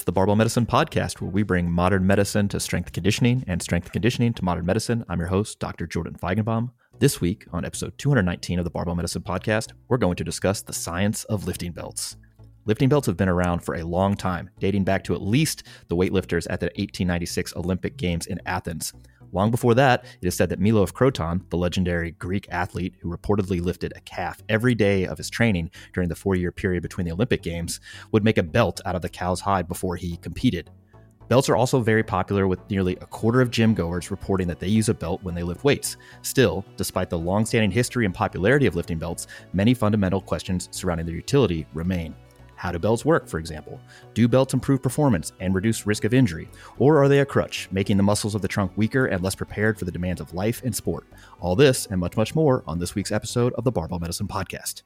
the Barbell Medicine Podcast, where we bring modern medicine to strength conditioning and strength conditioning to modern medicine. I'm your host, Dr. Jordan Feigenbaum. This week, on episode 219 of the Barbell Medicine Podcast, we're going to discuss the science of lifting belts. Lifting belts have been around for a long time, dating back to at least the weightlifters at the 1896 Olympic Games in Athens. Long before that, it is said that Milo of Croton, the legendary Greek athlete who reportedly lifted a calf every day of his training during the 4-year period between the Olympic Games, would make a belt out of the cow's hide before he competed. Belts are also very popular, with nearly a quarter of gym goers reporting that they use a belt when they lift weights. Still, despite the long-standing history and popularity of lifting belts, many fundamental questions surrounding their utility remain. How do belts work, for example? Do belts improve performance and reduce risk of injury? Or are they a crutch, making the muscles of the trunk weaker and less prepared for the demands of life and sport? All this and much, much more on this week's episode of the Barbell Medicine Podcast.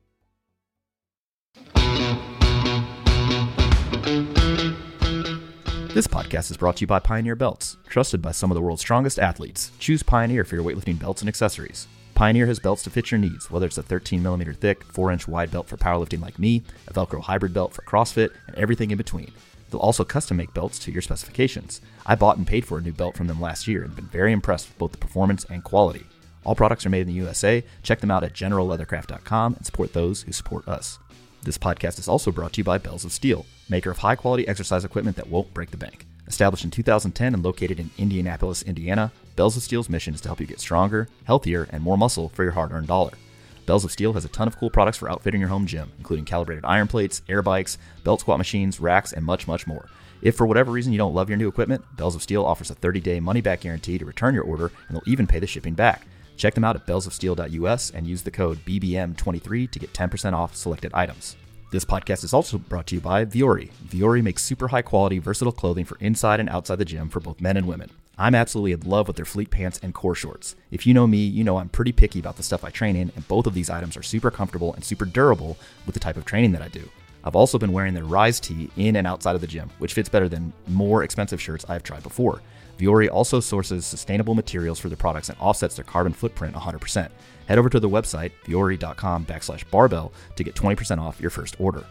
This podcast is brought to you by Pioneer Belts, trusted by some of the world's strongest athletes. Choose Pioneer for your weightlifting belts and accessories. Pioneer has belts to fit your needs, whether it's a 13mm thick, 4-inch wide belt for powerlifting like me, a Velcro hybrid belt for CrossFit, and everything in between. They'll also custom make belts to your specifications. I bought and paid for a new belt from them last year and been very impressed with both the performance and quality. All products are made in the USA. Check them out at generalleathercraft.com and support those who support us. This podcast is also brought to you by Bells of Steel, maker of high-quality exercise equipment that won't break the bank. Established in 2010 and located in Indianapolis, Indiana, Bells of Steel's mission is to help you get stronger, healthier, and more muscle for your hard-earned dollar. Bells of Steel has a ton of cool products for outfitting your home gym, including calibrated iron plates, air bikes, belt squat machines, racks, and much, much more. If for whatever reason you don't love your new equipment, Bells of Steel offers a 30-day money-back guarantee to return your order, and they'll even pay the shipping back. Check them out at bellsofsteel.us and use the code BBM23 to get 10% off selected items. This podcast is also brought to you by Vuori. Vuori makes super high-quality, versatile clothing for inside and outside the gym for both men and women. I'm absolutely in love with their fleet pants and core shorts. If you know me, you know I'm pretty picky about the stuff I train in, and both of these items are super comfortable and super durable with the type of training that I do. I've also been wearing their Rise tee in and outside of the gym, which fits better than more expensive shirts I've tried before. Vuori also sources sustainable materials for their products and offsets their carbon footprint 100%. Head over to the website, vuori.com/barbell, to get 20% off your first order.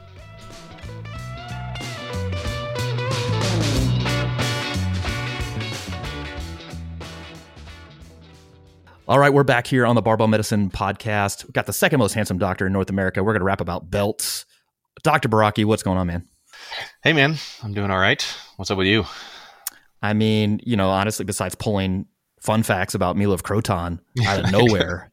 All right, we're back here on the Barbell Medicine Podcast. We've got the second most handsome doctor in North America. We're going to rap about belts. Dr. Baraki, what's going on, man? Hey, man. I'm doing all right. What's up with you? I mean, honestly, besides pulling fun facts about Milo of Croton out of nowhere,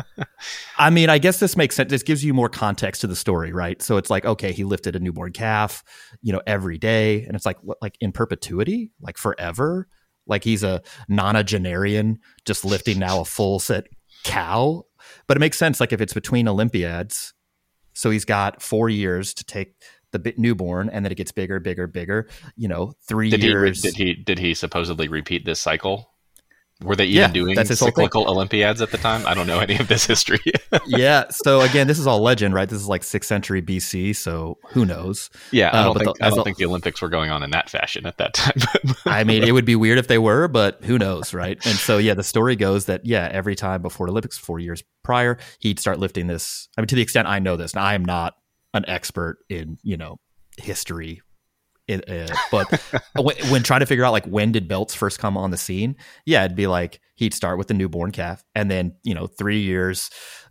I mean, I guess this makes sense. This gives you more context to the story, right? So it's like, okay, he lifted a newborn calf, every day. And it's like, what, like in perpetuity, like forever? Like he's a nonagenarian just lifting now a full set cow. But it makes sense. Like if it's between Olympiads, so he's got 4 years to take the newborn, and then it gets bigger, bigger, bigger. 3 years. Did he supposedly repeat this cycle? Were they even doing cyclical Olympiads at the time? I don't know any of this history. Yeah. So again, this is all legend, right? This is like 6th century BC. So who knows? Yeah. I don't think the Olympics were going on in that fashion at that time. I mean, it would be weird if they were, but who knows, right? And so, the story goes that, every time before the Olympics, 4 years prior, he'd start lifting this. I mean, to the extent I know this, now I am not an expert in, history. But when trying to figure out like when did belts first come on the scene, it'd be like he'd start with the newborn calf, and then 3 years,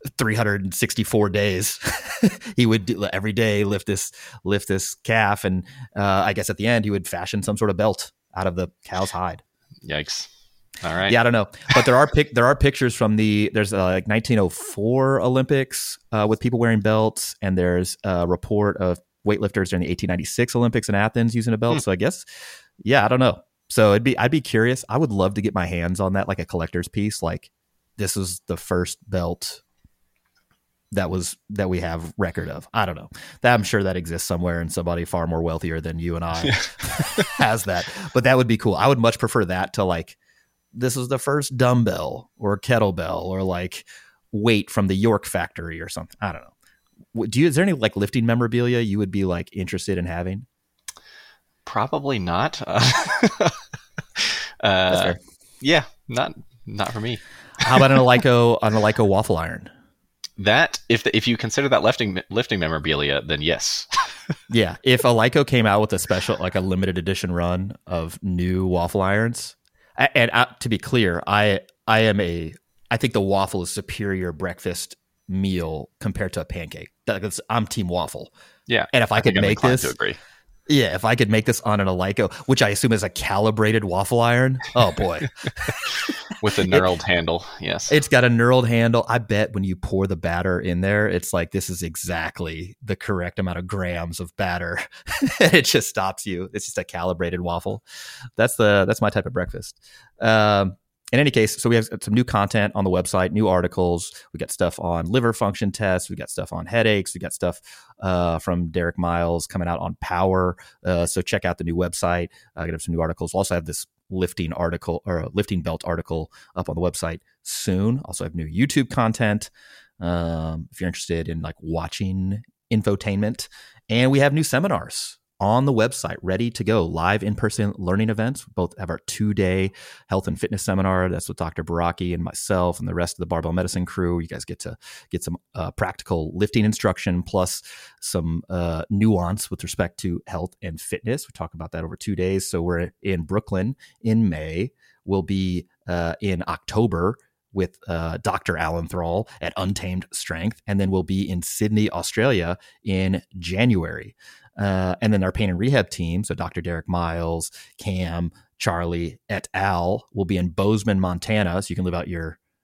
364 days, he would every day lift this calf, and I guess at the end he would fashion some sort of belt out of the cow's hide. Yikes! All right, I don't know, but there are pictures from there's like 1904 Olympics with people wearing belts, and there's a report of weightlifters during the 1896 Olympics in Athens using a belt. So I guess, I don't know. So I'd be curious. I would love to get my hands on that, like a collector's piece. Like this is the first belt that we have record of. I don't know. I'm sure that exists somewhere, and somebody far more wealthier than you and I has that. But that would be cool. I would much prefer that to like, this is the first dumbbell or kettlebell or like weight from the York factory or something. I don't know. Is there any like lifting memorabilia you would be like interested in having? Probably not. That's fair. Yeah, not for me. How about an Eleiko waffle iron? That if you consider that lifting memorabilia, then yes. Yeah, if Eleiko came out with a special, like a limited edition run of new waffle irons, and to be clear, I think the waffle is superior breakfast meal compared to a pancake. I'm team waffle. Yeah, and if I could make this, to agree. Yeah, if I could make this on an Eleiko, which I assume is a calibrated waffle iron, oh boy. With a knurled handle, yes. It's got a knurled handle. I bet when you pour the batter in there, it's like, this is exactly the correct amount of grams of batter. It just stops you. It's just a calibrated waffle. That's my type of breakfast. In any case, so we have some new content on the website, new articles. We got stuff on liver function tests. We got stuff on headaches. We got stuff from Derek Miles coming out on power. So check out the new website. I got some new articles. We'll also have this lifting article or a lifting belt article up on the website soon. Also have new YouTube content if you're interested in like watching infotainment. And we have new seminars on the website, ready to go. Live in-person learning events. We both have our 2-day health and fitness seminar. That's with Dr. Baraki and myself and the rest of the Barbell Medicine crew. You guys get to get some practical lifting instruction, plus some nuance with respect to health and fitness. We talk about that over 2 days. So we're in Brooklyn in May. We'll be in October with Dr. Alan Thrall at Untamed Strength. And then we'll be in Sydney, Australia in January. And then our pain and rehab team, so Dr. Derek Miles, Cam, Charlie, et al., will be in Bozeman, Montana. So you can live out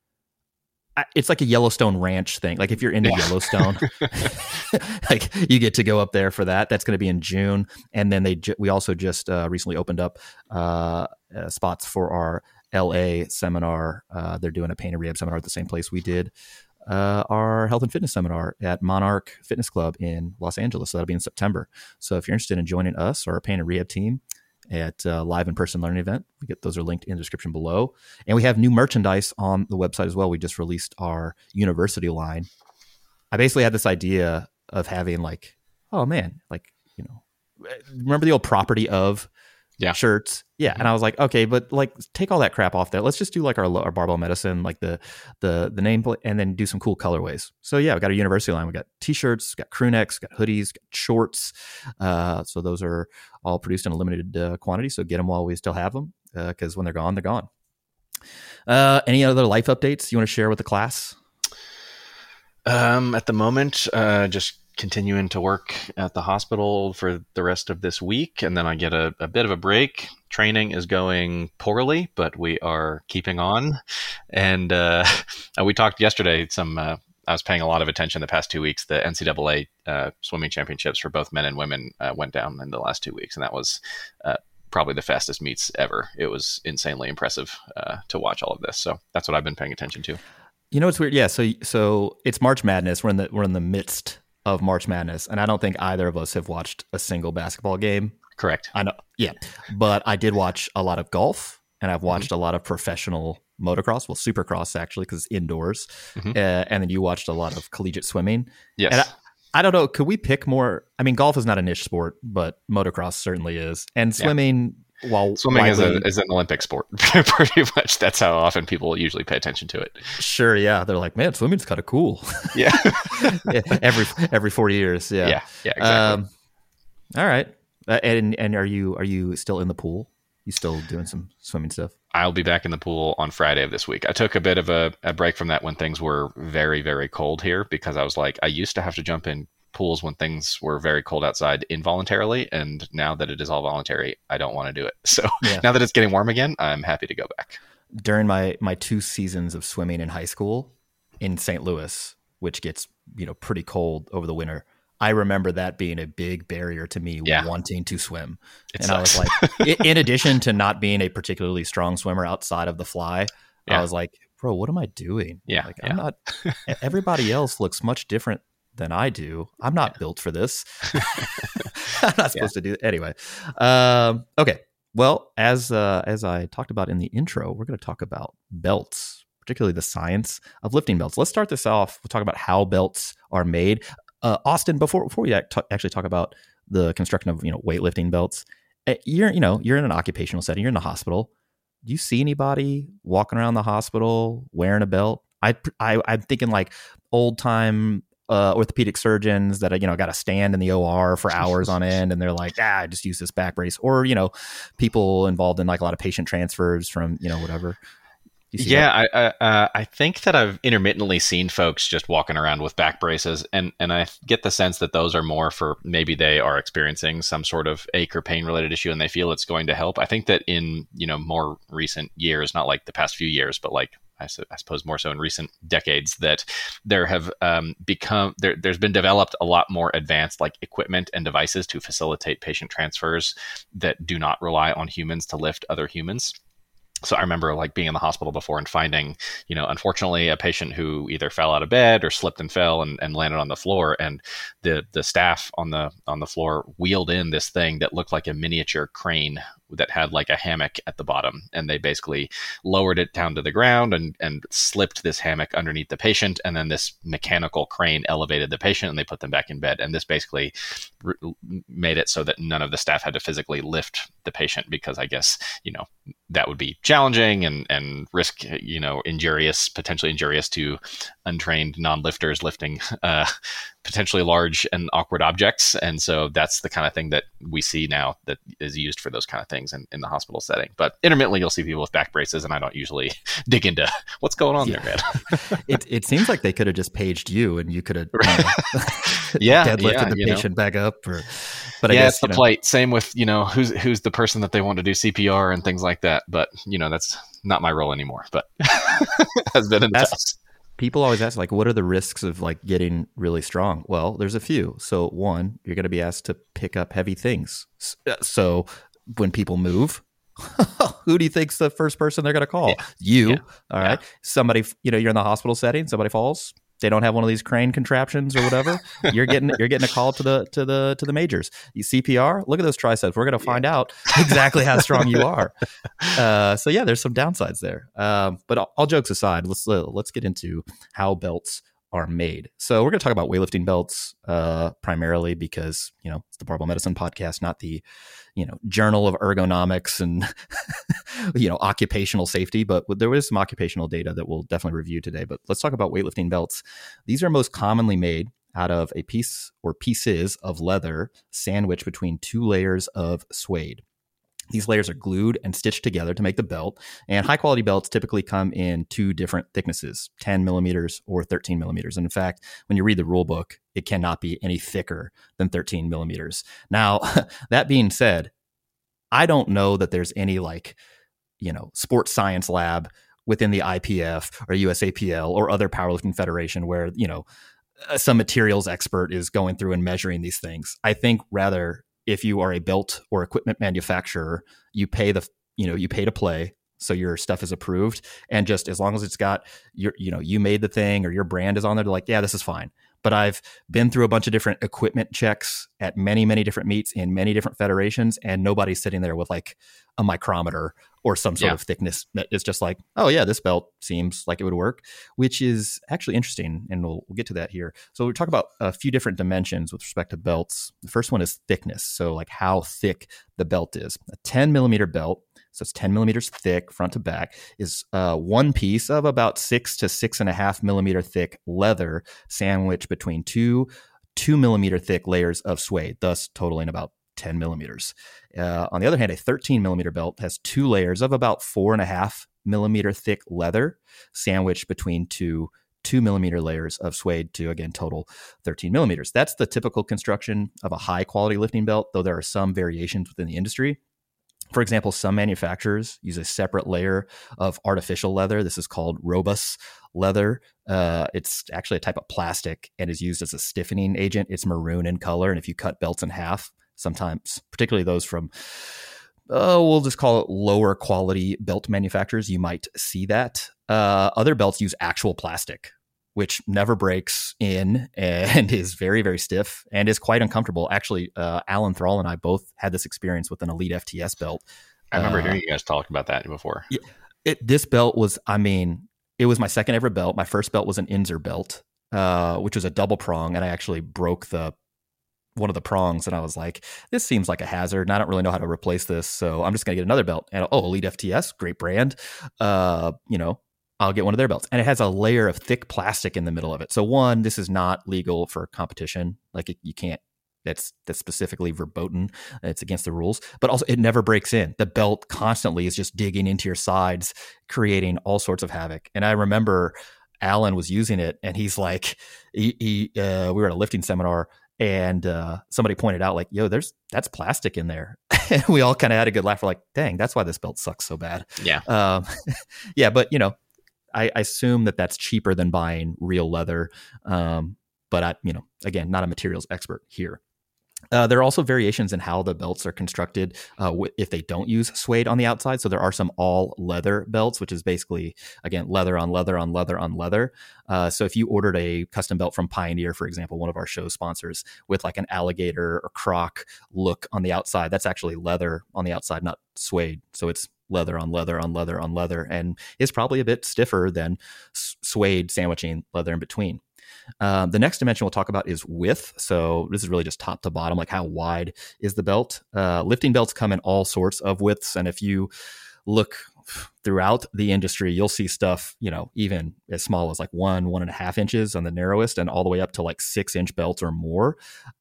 it's like a Yellowstone ranch thing. Like if you're into Yellowstone, like you get to go up there for that. That's going to be in June. And then we also just recently opened up spots for our LA seminar. They're doing a pain and rehab seminar at the same place we did our health and fitness seminar at Monarch Fitness Club in Los Angeles. So that'll be in September. So if you're interested in joining us or our pain and rehab team at live in-person learning event, those are linked in the description below. And we have new merchandise on the website as well. We just released our university line. I basically had this idea of having like, oh man, like, remember the old property of shirts? Yeah. Mm-hmm. And I was like, okay, but like take all that crap off there. Let's just do like our Barbell Medicine, like the nameplate, and then do some cool colorways. So yeah, we got a university line. We got t-shirts, got crew necks, got hoodies, got shorts. So those are all produced in a limited quantity. So get them while we still have them, because when they're gone, they're gone. Any other life updates you want to share with the class? At the moment, just continuing to work at the hospital for the rest of this week, and then I get a bit of a break. Training is going poorly, but we are keeping on. And we talked yesterday, I was paying a lot of attention the past 2 weeks. The NCAA swimming championships for both men and women went down in the last 2 weeks, and that was probably the fastest meets ever. It was insanely impressive to watch all of this. So that's what I've been paying attention to. You know, it's weird. Yeah. So it's March Madness. We're in the midst of March Madness, and I don't think either of us have watched a single basketball game. Correct. I know. Yeah. But I did watch a lot of golf, and I've watched a lot of professional motocross. Well, supercross actually, because it's indoors. Mm-hmm. And then you watched a lot of collegiate swimming. Yes. And I don't know. Could we pick more? I mean, golf is not a niche sport, but motocross certainly is. And swimming, swimming is an Olympic sport. Pretty much. That's how often people usually pay attention to it. Sure. Yeah. They're like, man, swimming's kind of cool. Yeah. every 40 years. Yeah. Yeah. Exactly. All right. And are you still in the pool? You still doing some swimming stuff? I'll be back in the pool on Friday of this week. I took a bit of a break from that when things were very, very cold here, because I was like, I used to have to jump in pools when things were very cold outside involuntarily, and now that it is all voluntary, I don't want to do it. So now that it's getting warm again, I'm happy to go back. During my 2 seasons of swimming in high school in St. Louis, which gets pretty cold over the winter, I remember that being a big barrier to me wanting to swim. I was like, in addition to not being a particularly strong swimmer outside of the fly, I was like, bro, what am I doing? I'm not. Everybody else looks much different than I do. I'm not built for this. I'm not supposed to do it anyway. Okay. Well, as I talked about in the intro, we're going to talk about belts, particularly the science of lifting belts. Let's start this off. We'll talk about how belts are made. Austin, before we actually talk about the construction of weightlifting belts, you're in an occupational setting. You're in the hospital. Do you see anybody walking around the hospital wearing a belt? I'm thinking like old time orthopedic surgeons that got to stand in the OR for hours on end, and they're like, I just use this back brace, or people involved in like a lot of patient transfers from whatever. Yeah, I think that I've intermittently seen folks just walking around with back braces, and I get the sense that those are more for maybe they are experiencing some sort of ache or pain related issue and they feel it's going to help. I think that in more recent years, not like the past few years, but like I suppose more so in recent decades, that there have there's been developed a lot more advanced like equipment and devices to facilitate patient transfers that do not rely on humans to lift other humans. So I remember like being in the hospital before and finding, unfortunately, a patient who either fell out of bed or slipped and fell and landed on the floor, and the staff on the floor wheeled in this thing that looked like a miniature crane that had like a hammock at the bottom, and they basically lowered it down to the ground and slipped this hammock underneath the patient, and then this mechanical crane elevated the patient and they put them back in bed. And this basically made it so that none of the staff had to physically lift the patient, because I guess that would be challenging and risk potentially injurious to untrained non-lifters lifting potentially large and awkward objects. And so that's the kind of thing that we see now that is used for those kind of things in the hospital setting. But intermittently you'll see people with back braces, and I don't usually dig into what's going on there, man. It seems like they could have just paged you and you could have deadlifted the patient back up. But I guess guess it's the plight. Same with who's the person that they want to do CPR and things like that. But that's not my role anymore. But has been in the past. People always ask, like, what are the risks of like getting really strong? Well, there's a few. So one, you're going to be asked to pick up heavy things. So when people move, who do you think's the first person they're going to call? Yeah. You. Yeah. All right. Yeah. Somebody, you're in the hospital setting, somebody falls. They don't have one of these crane contraptions or whatever. You're getting a call to the majors. You CPR. Look at those triceps. We're going to find out exactly how strong you are. So yeah, there's some downsides there. But all jokes aside, let's get into how belts are made. So we're going to talk about weightlifting belts primarily because it's the Barbell Medicine podcast, not the Journal of Ergonomics and occupational safety. But there is some occupational data that we'll definitely review today. But let's talk about weightlifting belts. These are most commonly made out of a piece or pieces of leather sandwiched between two layers of suede. These layers are glued and stitched together to make the belt, and high quality belts typically come in two different thicknesses, 10 millimeters or 13 millimeters. And in fact, when you read the rule book, it cannot be any thicker than 13 millimeters. Now, that being said, I don't know that there's any sports science lab within the IPF or USAPL or other powerlifting federation where, some materials expert is going through and measuring these things. I think rather, if you are a belt or equipment manufacturer, you pay to play. So your stuff is approved. And just as long as it's got you made the thing or your brand is on there, they're like, yeah, this is fine. But I've been through a bunch of different equipment checks at many, many different meets in many different federations, and nobody's sitting there with like a micrometer or some sort of thickness that is just like, oh yeah, this belt seems like it would work, which is actually interesting. And we'll get to that here. So we'll talk about a few different dimensions with respect to belts. The first one is thickness. So like how thick the belt is. A 10 millimeter belt, so it's 10 millimeters thick front to back, is one piece of about 6 to 6.5 millimeter thick leather sandwiched between two 2 millimeter thick layers of suede, thus totaling about 10 millimeters. On the other hand, a 13 millimeter belt has two layers of about 4.5 millimeter thick leather sandwiched between two 2 millimeter layers of suede to, again, total 13 millimeters. That's the typical construction of a high quality lifting belt, though there are some variations within the industry. For example, some manufacturers use a separate layer of artificial leather. This is called Robus leather. It's actually a type of plastic and is used as a stiffening agent. It's maroon in color. And if you cut belts in half, sometimes, particularly those from, we'll just call it lower quality belt manufacturers, you might see that. Other belts use actual plastic, which never breaks in and is very, very stiff and is quite uncomfortable. Actually, Alan Thrall and I both had this experience with an Elite FTS belt. I remember hearing you guys talk about that before. This belt was, it was my second ever belt. My first belt was an Inzer belt, which was a double prong, and I actually broke one of the prongs, and I was like, this seems like a hazard, and I don't really know how to replace this, so I'm just going to get another belt. And Elite FTS, great brand. I'll get one of their belts. And it has a layer of thick plastic in the middle of it. So one, this is not legal for competition. Like you can't, that's specifically verboten. It's against the rules. But also it never breaks in. The belt constantly is just digging into your sides, creating all sorts of havoc. And I remember Alan was using it, and he's like, we were at a lifting seminar, and somebody pointed out like, yo, that's plastic in there. And we all kind of had a good laugh. We're like, dang, that's why this belt sucks so bad. Yeah. Yeah. But I assume that that's cheaper than buying real leather. But again, not a materials expert here. There are also variations in how the belts are constructed if they don't use suede on the outside. So there are some all leather belts, which is basically, again, leather on leather on leather on leather. So if you ordered a custom belt from Pioneer, for example, one of our show sponsors, with like an alligator or croc look on the outside, that's actually leather on the outside, not suede. So it's leather on leather on leather on leather, and is probably a bit stiffer than suede sandwiching leather in between. The next dimension we'll talk about is width. So this is really just top to bottom, like how wide is the belt. Lifting belts come in all sorts of widths. And if you look throughout the industry, you'll see stuff, even as small as like 1.5 inches on the narrowest, and all the way up to like 6-inch belts or more.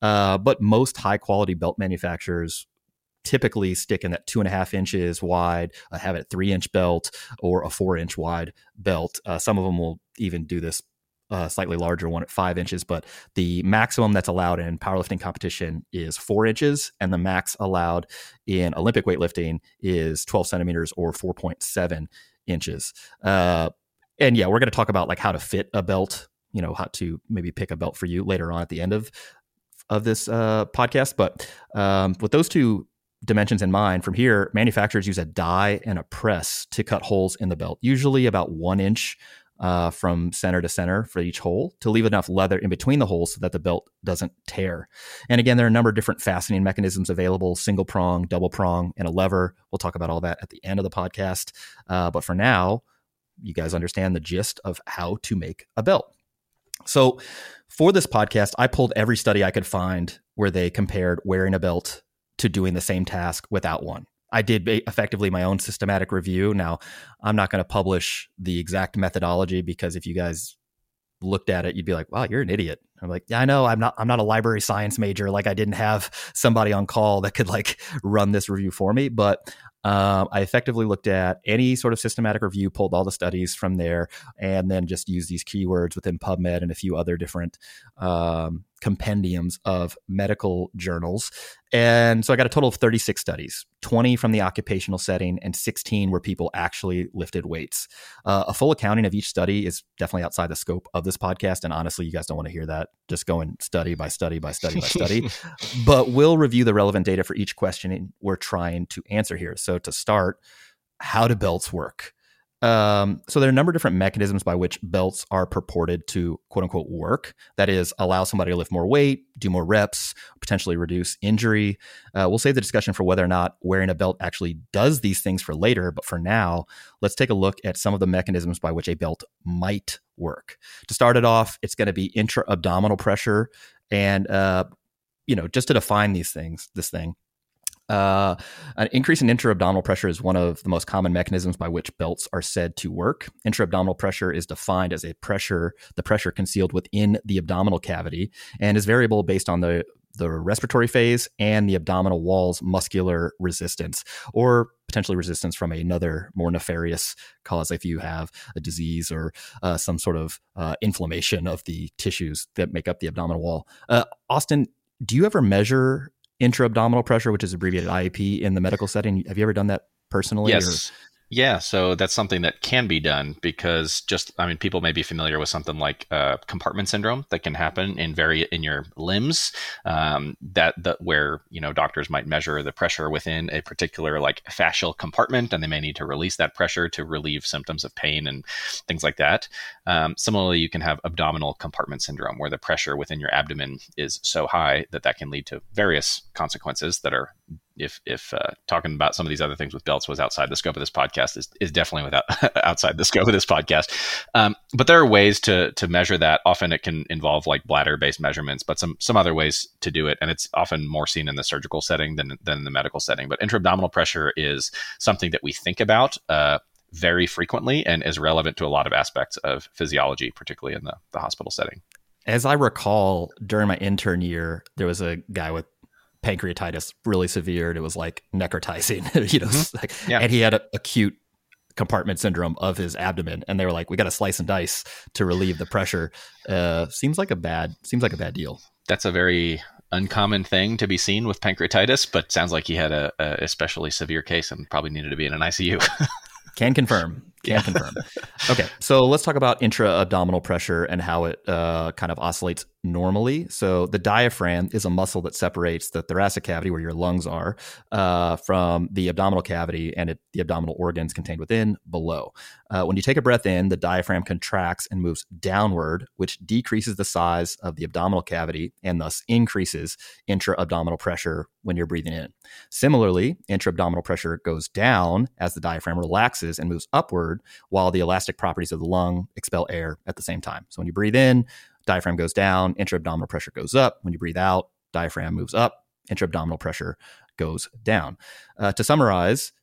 But most high quality belt manufacturers typically stick in that 2.5 inches wide, have a 3-inch belt or a 4-inch wide belt. Some of them will even do this slightly larger one at 5 inches, but the maximum that's allowed in powerlifting competition is 4 inches, and the max allowed in Olympic weightlifting is 12 centimeters or 4.7 inches. And yeah, we're going to talk about like how to fit a belt, how to maybe pick a belt for you later on at the end of this podcast. But with those two dimensions in mind, from here, manufacturers use a die and a press to cut holes in the belt, usually about 1 inch from center to center for each hole, to leave enough leather in between the holes so that the belt doesn't tear. And again, there are a number of different fastening mechanisms available: single prong, double prong, and a lever. We'll talk about all that at the end of the podcast. But for now, you guys understand the gist of how to make a belt. So for this podcast, I pulled every study I could find where they compared wearing a belt to doing the same task without one. I did effectively my own systematic review. Now, I'm not going to publish the exact methodology, because if you guys looked at it, you'd be like, wow, you're an idiot. I'm like, yeah, I know. I'm not a library science major. Like, I didn't have somebody on call that could like run this review for me. But I effectively looked at any sort of systematic review, pulled all the studies from there, and then just used these keywords within PubMed and a few other different compendiums of medical journals. And so I got a total of 36 studies, 20 from the occupational setting and 16 where people actually lifted weights. A full accounting of each study is definitely outside the scope of this podcast. And honestly, you guys don't want to hear that. Just go and study by study by study by study. But we'll review the relevant data for each question we're trying to answer here. So to start, how do belts work? So there are a number of different mechanisms by which belts are purported to quote unquote work. That is, allow somebody to lift more weight, do more reps, potentially reduce injury. We'll save the discussion for whether or not wearing a belt actually does these things for later. But for now, let's take a look at some of the mechanisms by which a belt might work. To start it off, it's going to be intra-abdominal pressure. And, just to define this thing, an increase in intra-abdominal pressure is one of the most common mechanisms by which belts are said to work. Intra-abdominal pressure is defined as the pressure concealed within the abdominal cavity, and is variable based on the respiratory phase and the abdominal wall's muscular resistance, or potentially resistance from another more nefarious cause if you have a disease or some sort of inflammation of the tissues that make up the abdominal wall. Austin, do you ever measure intra-abdominal pressure, which is abbreviated IAP, in the medical setting? Have you ever done that personally? Yes. Yeah, so that's something that can be done, because people may be familiar with something like compartment syndrome that can happen in your limbs. Where doctors might measure the pressure within a particular like fascial compartment, and they may need to release that pressure to relieve symptoms of pain and things like that. Similarly, you can have abdominal compartment syndrome, where the pressure within your abdomen is so high that can lead to various consequences that are, if talking about some of these other things with belts was outside the scope of this podcast, is definitely outside the scope of this podcast. But there are ways to measure that. Often it can involve like bladder-based measurements, but some other ways to do it. And it's often more seen in the surgical setting than in the medical setting. But intra-abdominal pressure is something that we think about very frequently and is relevant to a lot of aspects of physiology, particularly in the hospital setting. As I recall, during my intern year, there was a guy with pancreatitis, really severe, and it was like necrotizing, and he had acute compartment syndrome of his abdomen, and they were like, "We got to slice and dice to relieve the pressure." Seems like a bad deal. That's a very uncommon thing to be seen with pancreatitis, but sounds like he had a especially severe case and probably needed to be in an ICU. Can confirm. Okay, so let's talk about intra-abdominal pressure and how it kind of oscillates normally. So the diaphragm is a muscle that separates the thoracic cavity, where your lungs are, from the abdominal cavity and the abdominal organs contained within below. When you take a breath in, the diaphragm contracts and moves downward, which decreases the size of the abdominal cavity and thus increases intra-abdominal pressure when you're breathing in. Similarly, intra-abdominal pressure goes down as the diaphragm relaxes and moves upward, while the elastic properties of the lung expel air at the same time. So when you breathe in, diaphragm goes down, intra-abdominal pressure goes up. When you breathe out, diaphragm moves up, intra-abdominal pressure goes down. To summarize,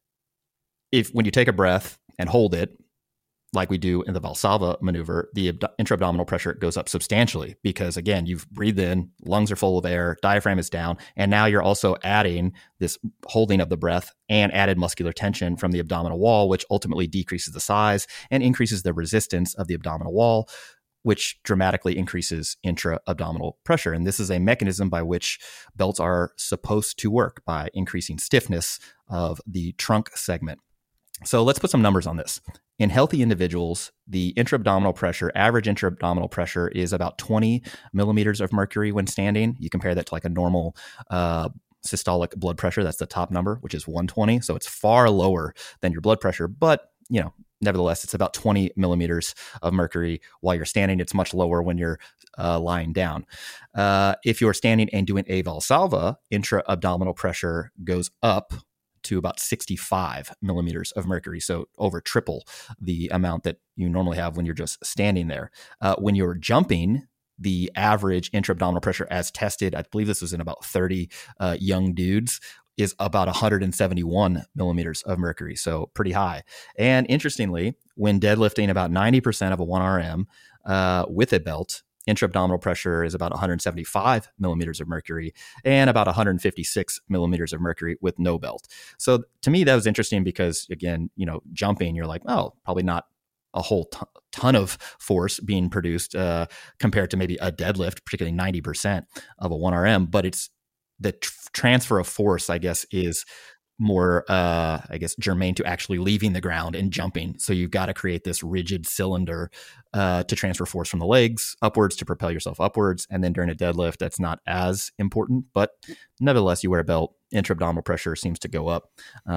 when you take a breath and hold it, like we do in the Valsalva maneuver, the intra-abdominal pressure goes up substantially because, again, you've breathed in, lungs are full of air, diaphragm is down, and now you're also adding this holding of the breath and added muscular tension from the abdominal wall, which ultimately decreases the size and increases the resistance of the abdominal wall, which dramatically increases intra-abdominal pressure. And this is a mechanism by which belts are supposed to work, by increasing stiffness of the trunk segment. So let's put some numbers on this. In healthy individuals, the average intra-abdominal pressure is about 20 millimeters of mercury when standing. You compare that to like a normal systolic blood pressure. That's the top number, which is 120. So it's far lower than your blood pressure, but nevertheless, it's about 20 millimeters of mercury while you're standing. It's much lower when you're lying down. If you're standing and doing a Valsalva, intra-abdominal pressure goes up to about 65 millimeters of mercury. So over triple the amount that you normally have when you're just standing there. When you're jumping, the average intra-abdominal pressure as tested, I believe this was in about 30 young dudes, is about 171 millimeters of mercury. So pretty high. And interestingly, when deadlifting about 90% of a 1RM with a belt, intra-abdominal pressure is about 175 millimeters of mercury and about 156 millimeters of mercury with no belt. So to me, that was interesting because, again, jumping, you're like, oh, probably not a whole ton of force being produced compared to maybe a deadlift, particularly 90% of a 1RM. But it's the transfer of force, I guess, is more, germane to actually leaving the ground and jumping. So you've got to create this rigid cylinder to transfer force from the legs upwards to propel yourself upwards. And then during a deadlift, that's not as important. But nevertheless, you wear a belt, intra-abdominal pressure seems to go up.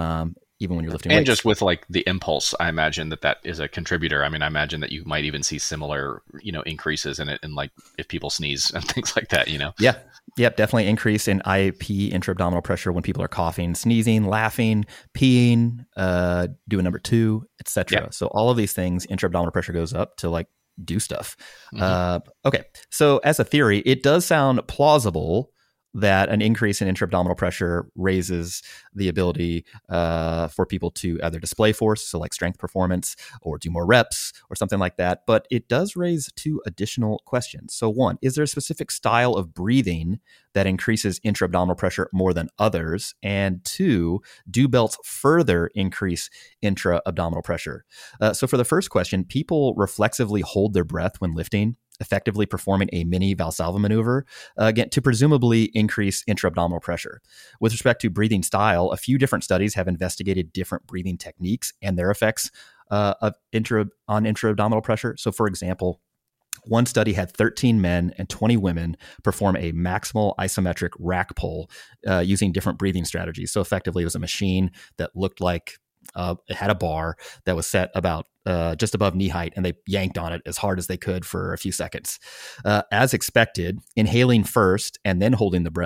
Even when you're lifting weights. And just with like the impulse, I imagine that is a contributor. I mean, I imagine that you might even see similar, increases in it, and like if people sneeze and things like that, Yeah. Yep. Definitely increase in IAP, intra-abdominal pressure, when people are coughing, sneezing, laughing, peeing, doing number 2, etc. Yep. So all of these things, intra-abdominal pressure goes up to like do stuff. Mm-hmm. Okay. So as a theory, it does sound plausible that an increase in intra-abdominal pressure raises the ability for people to either display force, so like strength performance, or do more reps or something like that. But it does raise 2 additional questions. So 1, is there a specific style of breathing that increases intra-abdominal pressure more than others? And 2, do belts further increase intra-abdominal pressure? So for the first question, people reflexively hold their breath when lifting, effectively performing a mini Valsalva maneuver, again, to presumably increase intra-abdominal pressure. With respect to breathing style, a few different studies have investigated different breathing techniques and their effects on intra-abdominal pressure. So for example, one study had 13 men and 20 women perform a maximal isometric rack pull using different breathing strategies. So effectively, it was a machine that looked like it had a bar that was set about just above knee height, and they yanked on it as hard as they could for a few seconds. As expected, inhaling first and then holding the breath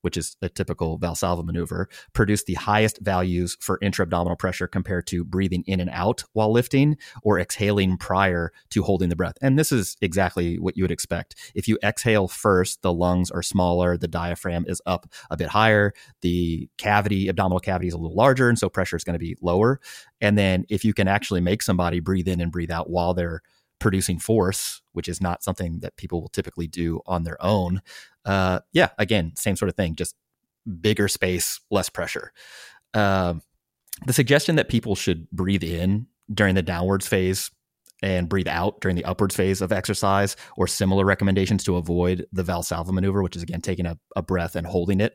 which is a typical Valsalva maneuver, produce the highest values for intra-abdominal pressure compared to breathing in and out while lifting or exhaling prior to holding the breath. And this is exactly what you would expect. If you exhale first, the lungs are smaller, the diaphragm is up a bit higher, the abdominal cavity is a little larger, and so pressure is going to be lower. And then if you can actually make somebody breathe in and breathe out while they're producing force, which is not something that people will typically do on their own. Again, same sort of thing, just bigger space, less pressure. The suggestion that people should breathe in during the downwards phase and breathe out during the upwards phase of exercise, or similar recommendations to avoid the Valsalva maneuver, which is again taking a breath and holding it,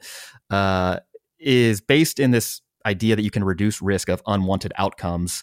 is based in this idea that you can reduce risk of unwanted outcomes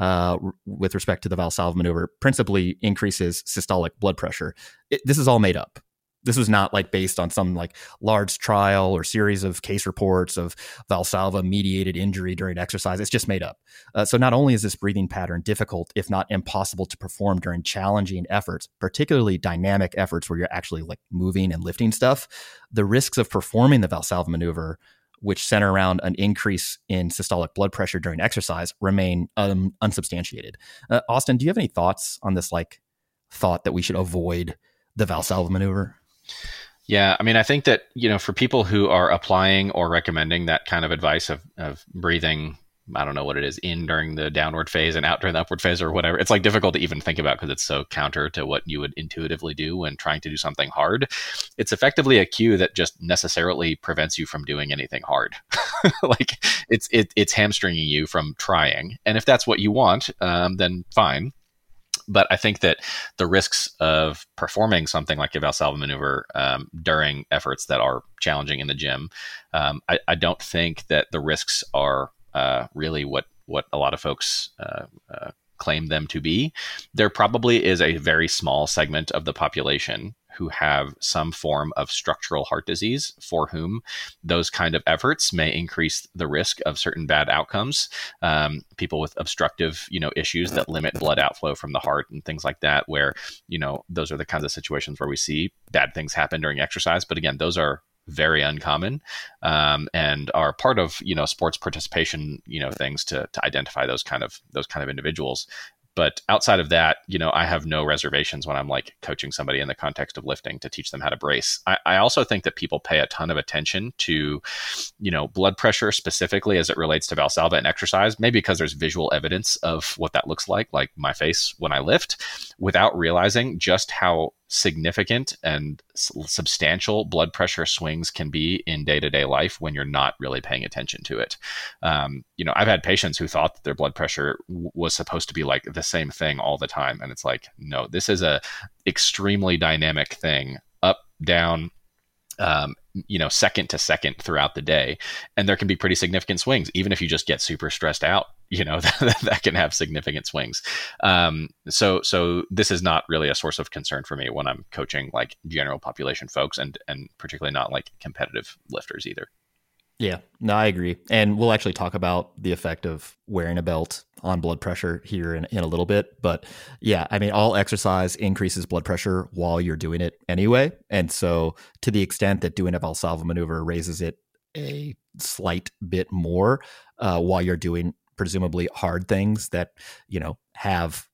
with respect to the Valsalva maneuver, principally increases systolic blood pressure. This is all made up. This was not like based on some like large trial or series of case reports of Valsalva mediated injury during exercise. It's just made up. So not only is this breathing pattern difficult, if not impossible to perform during challenging efforts, particularly dynamic efforts where you're actually like moving and lifting stuff, the risks of performing the Valsalva maneuver, which center around an increase in systolic blood pressure during exercise, remain unsubstantiated. Austin, do you have any thoughts on this thought that we should avoid the Valsalva maneuver? Yeah, I mean, I think that, for people who are applying or recommending that kind of advice of breathing, I don't know what it is, in during the downward phase and out during the upward phase or whatever, it's like difficult to even think about because it's so counter to what you would intuitively do when trying to do something hard. It's effectively a cue that just necessarily prevents you from doing anything hard. Like it's hamstringing you from trying. And if that's what you want, then fine. But I think that the risks of performing something like a Valsalva maneuver during efforts that are challenging in the gym, I don't think that the risks are really what a lot of folks claim them to be. There probably is a very small segment of the population who have some form of structural heart disease for whom those kind of efforts may increase the risk of certain bad outcomes. People with obstructive, issues that limit blood outflow from the heart and things like that, where, those are the kinds of situations where we see bad things happen during exercise. But again, those are very uncommon and are part of, sports participation, things to identify those kind of individuals. But outside of that, I have no reservations when I'm like coaching somebody in the context of lifting to teach them how to brace. I also think that people pay a ton of attention to, blood pressure specifically as it relates to Valsalva and exercise, maybe because there's visual evidence of what that looks like my face when I lift, without realizing just how significant and substantial blood pressure swings can be in day-to-day life when you're not really paying attention to it. I've had patients who thought that their blood pressure was supposed to be like the same thing all the time. And it's like, no, this is a extremely dynamic thing, up, down, second to second throughout the day. And there can be pretty significant swings, even if you just get super stressed out, that can have significant swings. So this is not really a source of concern for me when I'm coaching like general population folks and particularly not like competitive lifters either. Yeah, no, I agree. And we'll actually talk about the effect of wearing a belt on blood pressure here in a little bit. But yeah, I mean, all exercise increases blood pressure while you're doing it anyway. And so to the extent that doing a Valsalva maneuver raises it a slight bit more while you're doing presumably hard things that, have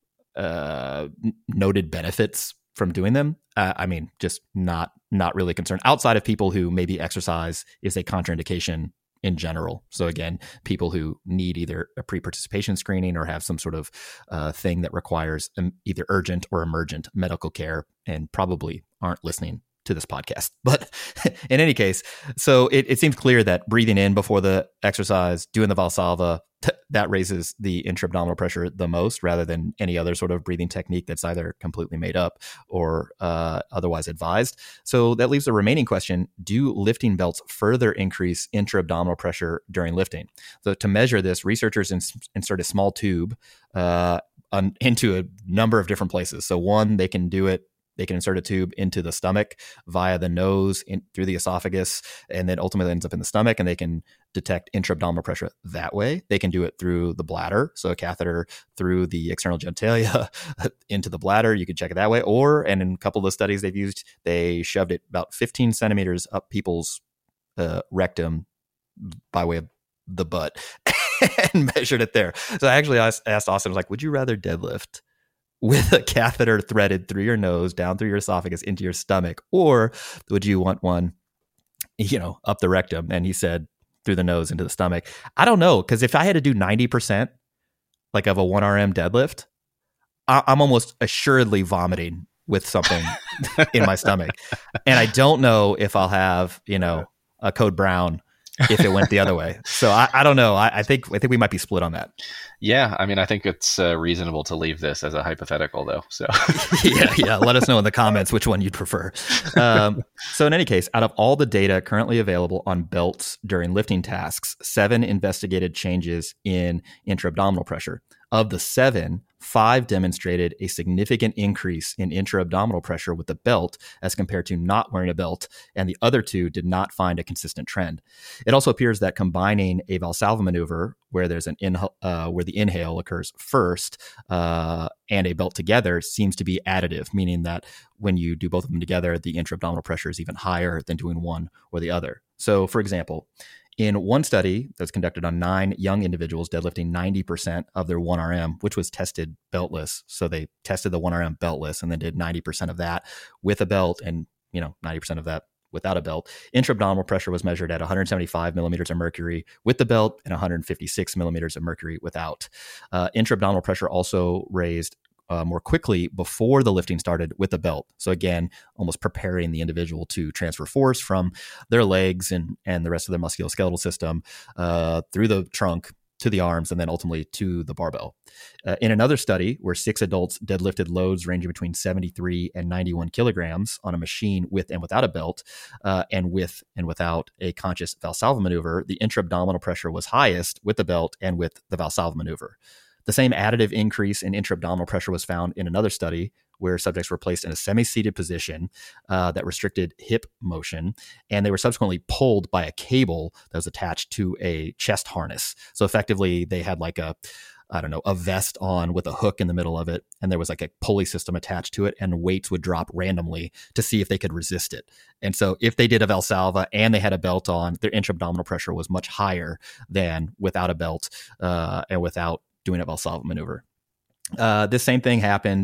noted benefits from doing them, just not really concerned, outside of people who maybe exercise is a contraindication in general. So again, people who need either a pre-participation screening or have some sort of thing that requires either urgent or emergent medical care and probably aren't listening to this podcast. But in any case, so it seems clear that breathing in before the exercise, doing the Valsalva, that raises the intra-abdominal pressure the most, rather than any other sort of breathing technique that's either completely made up or otherwise advised. So that leaves the remaining question: do lifting belts further increase intra-abdominal pressure during lifting? So to measure this, researchers insert a small tube into a number of different places. So one, they can insert a tube into the stomach via the nose, through the esophagus, and then ultimately ends up in the stomach, and they can detect intra-abdominal pressure that way. They can do it through the bladder, so a catheter through the external genitalia into the bladder. You can check it that way. And in a couple of the studies they've used, they shoved it about 15 centimeters up people's rectum by way of the butt and measured it there. So I actually asked Austin, I was like, would you rather deadlift with a catheter threaded through your nose, down through your esophagus, into your stomach, or would you want one, up the rectum? And he said through the nose into the stomach. I don't know, because if I had to do 90% like of a 1RM deadlift, I'm almost assuredly vomiting with something in my stomach. And I don't know if I'll have, a code brown if it went the other way. So I don't know. I think we might be split on that. Yeah. I mean, I think it's reasonable to leave this as a hypothetical though. So yeah. Let us know in the comments which one you'd prefer. So in any case, out of all the data currently available on belts during lifting tasks, 7 investigated changes in intra-abdominal pressure. Of the 7, 5 demonstrated a significant increase in intra-abdominal pressure with the belt as compared to not wearing a belt, and the other 2 did not find a consistent trend. It also appears that combining a Valsalva maneuver, where there's where the inhale occurs first, and a belt together, seems to be additive, meaning that when you do both of them together, the intra-abdominal pressure is even higher than doing one or the other. So, for example, in one study that's conducted on 9 young individuals deadlifting 90% of their 1RM, which was tested beltless. So they tested the 1RM beltless and then did 90% of that with a belt and 90% of that without a belt. Intra-abdominal pressure was measured at 175 millimeters of mercury with the belt and 156 millimeters of mercury without. Intra-abdominal pressure also raised more quickly before the lifting started with the belt. So again, almost preparing the individual to transfer force from their legs and the rest of their musculoskeletal system through the trunk to the arms and then ultimately to the barbell. In another study where 6 adults deadlifted loads ranging between 73 and 91 kilograms on a machine with and without a belt, and with and without a conscious Valsalva maneuver, the intra-abdominal pressure was highest with the belt and with the Valsalva maneuver. The same additive increase in intra-abdominal pressure was found in another study where subjects were placed in a semi-seated position that restricted hip motion, and they were subsequently pulled by a cable that was attached to a chest harness. So effectively, they had like a vest on with a hook in the middle of it, and there was like a pulley system attached to it, and weights would drop randomly to see if they could resist it. And so if they did a Valsalva and they had a belt on, their intra-abdominal pressure was much higher than without a belt and without doing a Valsalva maneuver. This same thing happened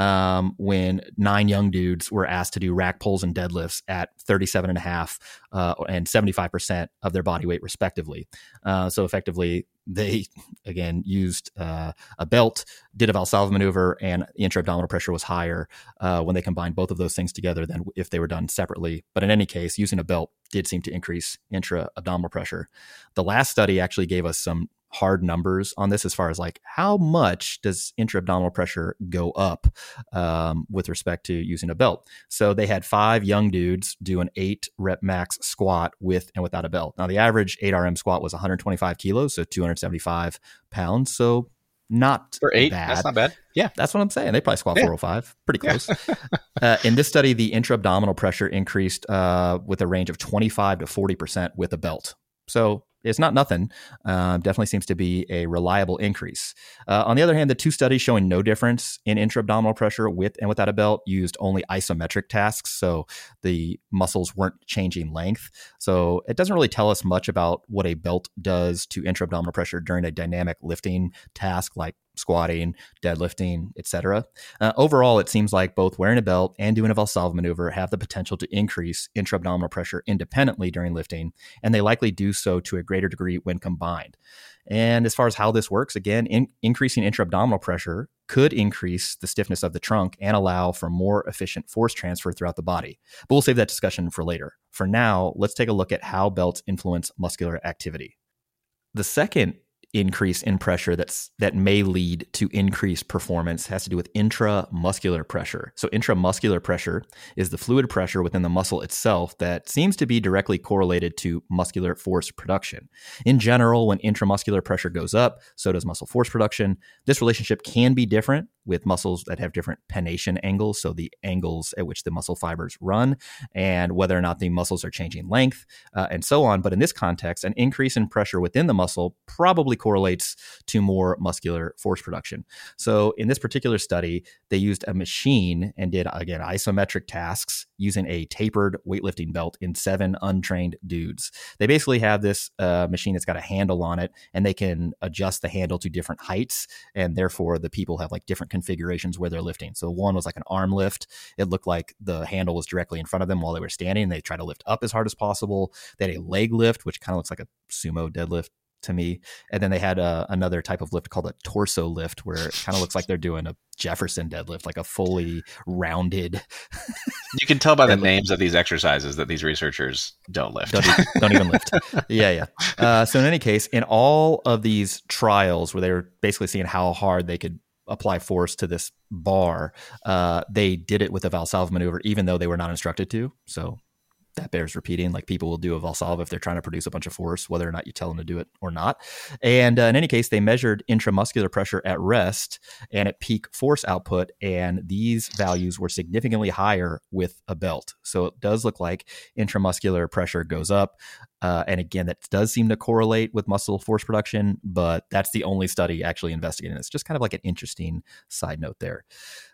when 9 young dudes were asked to do rack pulls and deadlifts at 37.5 and 75% of their body weight, respectively. So effectively, they, again, used a belt, did a Valsalva maneuver, and the intra-abdominal pressure was higher when they combined both of those things together than if they were done separately. But in any case, using a belt did seem to increase intra-abdominal pressure. The last study actually gave us some hard numbers on this as far as like how much does intra-abdominal pressure go up with respect to using a belt. So they had 5 young dudes do an 8 rep max squat with and without a belt. Now the average 8RM squat was 125 kilos, so 275 pounds. So not for 8, bad. That's not bad. Yeah, that's what I'm saying. They probably squat 405, pretty close. In this study, the intra-abdominal pressure increased with a range of 25 to 40% with a belt. So it's not nothing. Definitely seems to be a reliable increase. On the other hand, the 2 studies showing no difference in intra-abdominal pressure with and without a belt used only isometric tasks. So the muscles weren't changing length. So it doesn't really tell us much about what a belt does to intra-abdominal pressure during a dynamic lifting task like squatting, deadlifting, etc. Overall, it seems like both wearing a belt and doing a Valsalva maneuver have the potential to increase intra-abdominal pressure independently during lifting, and they likely do so to a greater degree when combined. And as far as how this works, again, increasing intra-abdominal pressure could increase the stiffness of the trunk and allow for more efficient force transfer throughout the body. But we'll save that discussion for later. For now, let's take a look at how belts influence muscular activity. The second increase in pressure that may lead to increased performance has to do with intramuscular pressure. So intramuscular pressure is the fluid pressure within the muscle itself that seems to be directly correlated to muscular force production. In general, when intramuscular pressure goes up, so does muscle force production. This relationship can be different with muscles that have different pennation angles, so the angles at which the muscle fibers run, and whether or not the muscles are changing length, and so on. But in this context, an increase in pressure within the muscle probably correlates to more muscular force production. So in this particular study, they used a machine and did, again, isometric tasks using a tapered weightlifting belt in 7 untrained dudes. They basically have this machine that's got a handle on it, and they can adjust the handle to different heights, and therefore the people have like different configurations where they're lifting. So one was like an arm lift. It looked like the handle was directly in front of them while they were standing. They try to lift up as hard as possible. They had a leg lift, which kind of looks like a sumo deadlift to me. And then they had another type of lift called a torso lift, where it kind of looks like they're doing a Jefferson deadlift, like a fully rounded. You can tell by the names of these exercises that these researchers don't lift. Don't even lift. Yeah. So in any case, in all of these trials where they were basically seeing how hard they could apply force to this bar, they did it with a Valsalva maneuver, even though they were not instructed to. So that bears repeating. Like, people will do a Valsalva if they're trying to produce a bunch of force, whether or not you tell them to do it or not. And in any case, they measured intramuscular pressure at rest and at peak force output, and these values were significantly higher with a belt. So it does look like intramuscular pressure goes up. And again, that does seem to correlate with muscle force production, but that's the only study actually investigating this. Just kind of like an interesting side note there.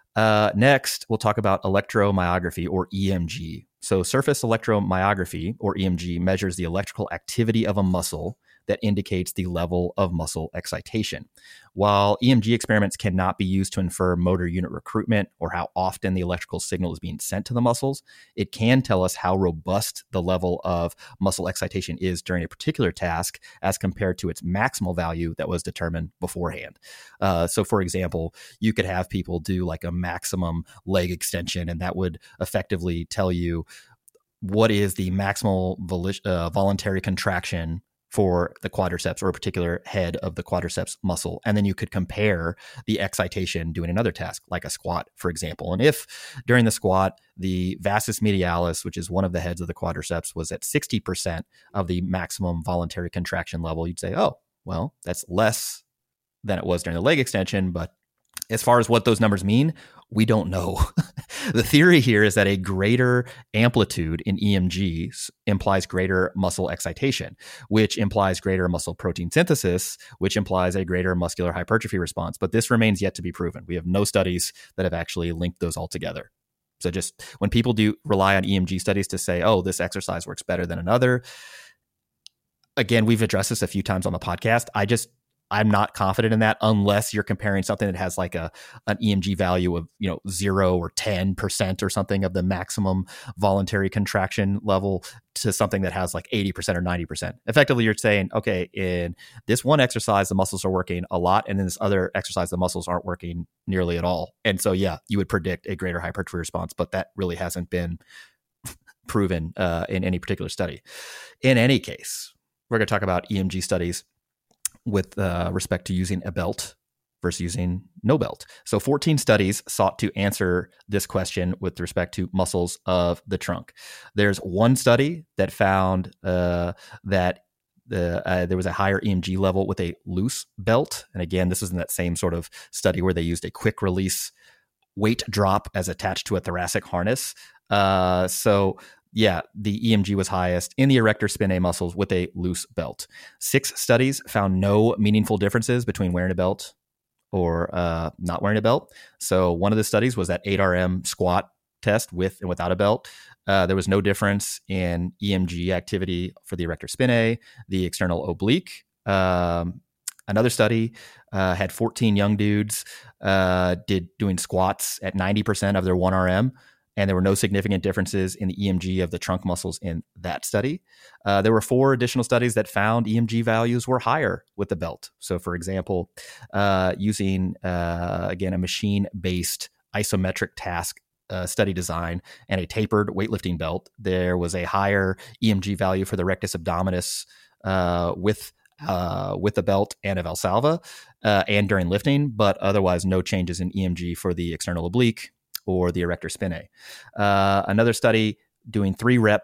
Next, we'll talk about electromyography, or EMG. So surface electromyography, or EMG, measures the electrical activity of a muscle that indicates the level of muscle excitation. While EMG experiments cannot be used to infer motor unit recruitment or how often the electrical signal is being sent to the muscles, it can tell us how robust the level of muscle excitation is during a particular task as compared to its maximal value that was determined beforehand. So for example, you could have people do like a maximum leg extension, and that would effectively tell you what is the maximal voluntary contraction for the quadriceps, or a particular head of the quadriceps muscle. And then you could compare the excitation doing another task, like a squat, for example. And if during the squat, the vastus medialis, which is one of the heads of the quadriceps, was at 60% of the maximum voluntary contraction level, you'd say, oh, well, that's less than it was during the leg extension. But as far as what those numbers mean, we don't know. The theory here is that a greater amplitude in EMG implies greater muscle excitation, which implies greater muscle protein synthesis, which implies a greater muscular hypertrophy response. But this remains yet to be proven. We have no studies that have actually linked those all together. So just when people do rely on EMG studies to say, oh, this exercise works better than another, again, we've addressed this a few times on the podcast. I'm not confident in that unless you're comparing something that has like an EMG value of 0 or 10% or something of the maximum voluntary contraction level to something that has like 80% or 90%. Effectively, you're saying, okay, in this one exercise, the muscles are working a lot, and in this other exercise, the muscles aren't working nearly at all. And so, yeah, you would predict a greater hypertrophy response, but that really hasn't been proven in any particular study. In any case, we're going to talk about EMG studies with respect to using a belt versus using no belt. So 14 studies sought to answer this question with respect to muscles of the trunk. There's one study that found that there was a higher EMG level with a loose belt. And again, this is in that same sort of study where they used a quick release weight drop as attached to a thoracic harness. Yeah, the EMG was highest in the erector spinae muscles with a loose belt. 6 studies found no meaningful differences between wearing a belt or not wearing a belt. So one of the studies was that 8RM squat test with and without a belt. There was no difference in EMG activity for the erector spinae, the external oblique. Another study had 14 young dudes doing squats at 90% of their 1RM. And there were no significant differences in the EMG of the trunk muscles in that study. There were 4 additional studies that found EMG values were higher with the belt. So, for example, using, again, a machine-based isometric task study design and a tapered weightlifting belt, there was a higher EMG value for the rectus abdominis with a belt and a Valsalva and during lifting, but otherwise no changes in EMG for the external oblique or the erector spinae. Another study doing 3 reps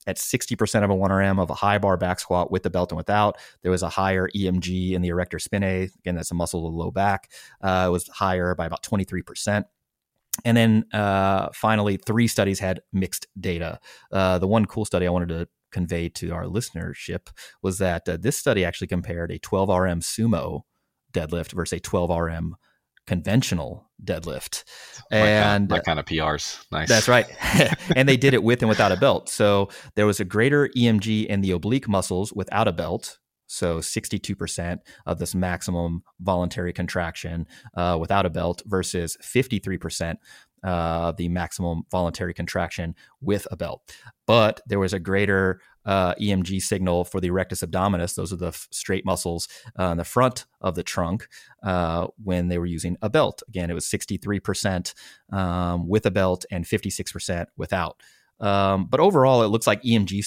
at 60% of a 1RM of a high bar back squat with the belt and without. There was a higher EMG in the erector spinae. Again, that's a muscle of the low back. It was higher by about 23%. And then finally, 3 studies had mixed data. The one cool study I wanted to convey to our listenership was that this study actually compared a 12 RM sumo deadlift versus a 12 RM conventional deadlift. And my kind of PRs. Nice. That's right. And they did it with and without a belt. So there was a greater EMG in the oblique muscles without a belt. So 62% of this maximum voluntary contraction without a belt versus 53% the maximum voluntary contraction with a belt. But there was a greater EMG signal for the rectus abdominis. Those are the straight muscles in the front of the trunk when they were using a belt. Again, it was 63% with a belt and 56% without. But overall, it looks like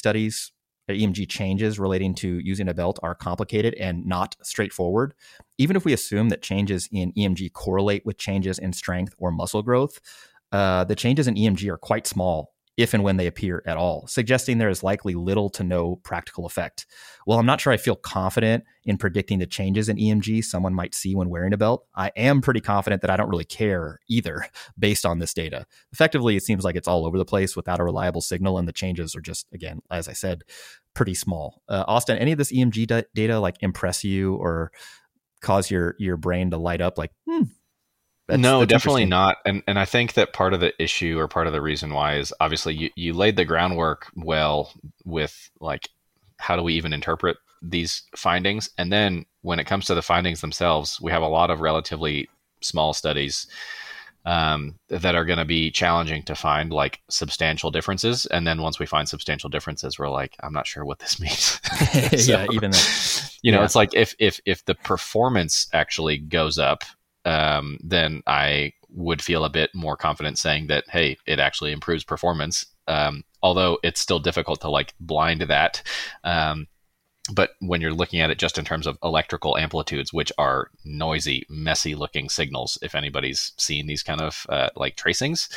EMG changes relating to using a belt are complicated and not straightforward. Even if we assume that changes in EMG correlate with changes in strength or muscle growth, the changes in EMG are quite small if and when they appear at all, suggesting there is likely little to no practical effect. Well, I'm not sure I feel confident in predicting the changes in EMG someone might see when wearing a belt. I am pretty confident that I don't really care either based on this data. Effectively, it seems like it's all over the place without a reliable signal, and the changes are just, again, as I said, pretty small. Austin, any of this EMG data like impress you or cause your brain to light up like, no, definitely not. And I think that part of the issue or part of the reason why is obviously you laid the groundwork well with like, how do we even interpret these findings? And then when it comes to the findings themselves, we have a lot of relatively small studies that are going to be challenging to find like substantial differences. And then once we find substantial differences, we're like, I'm not sure what this means. So, yeah, even that. It's like if the performance actually goes up, then I would feel a bit more confident saying that, hey, it actually improves performance. Although it's still difficult to like blind that. But when you're looking at it just in terms of electrical amplitudes, which are noisy, messy looking signals, if anybody's seen these kind of like tracings,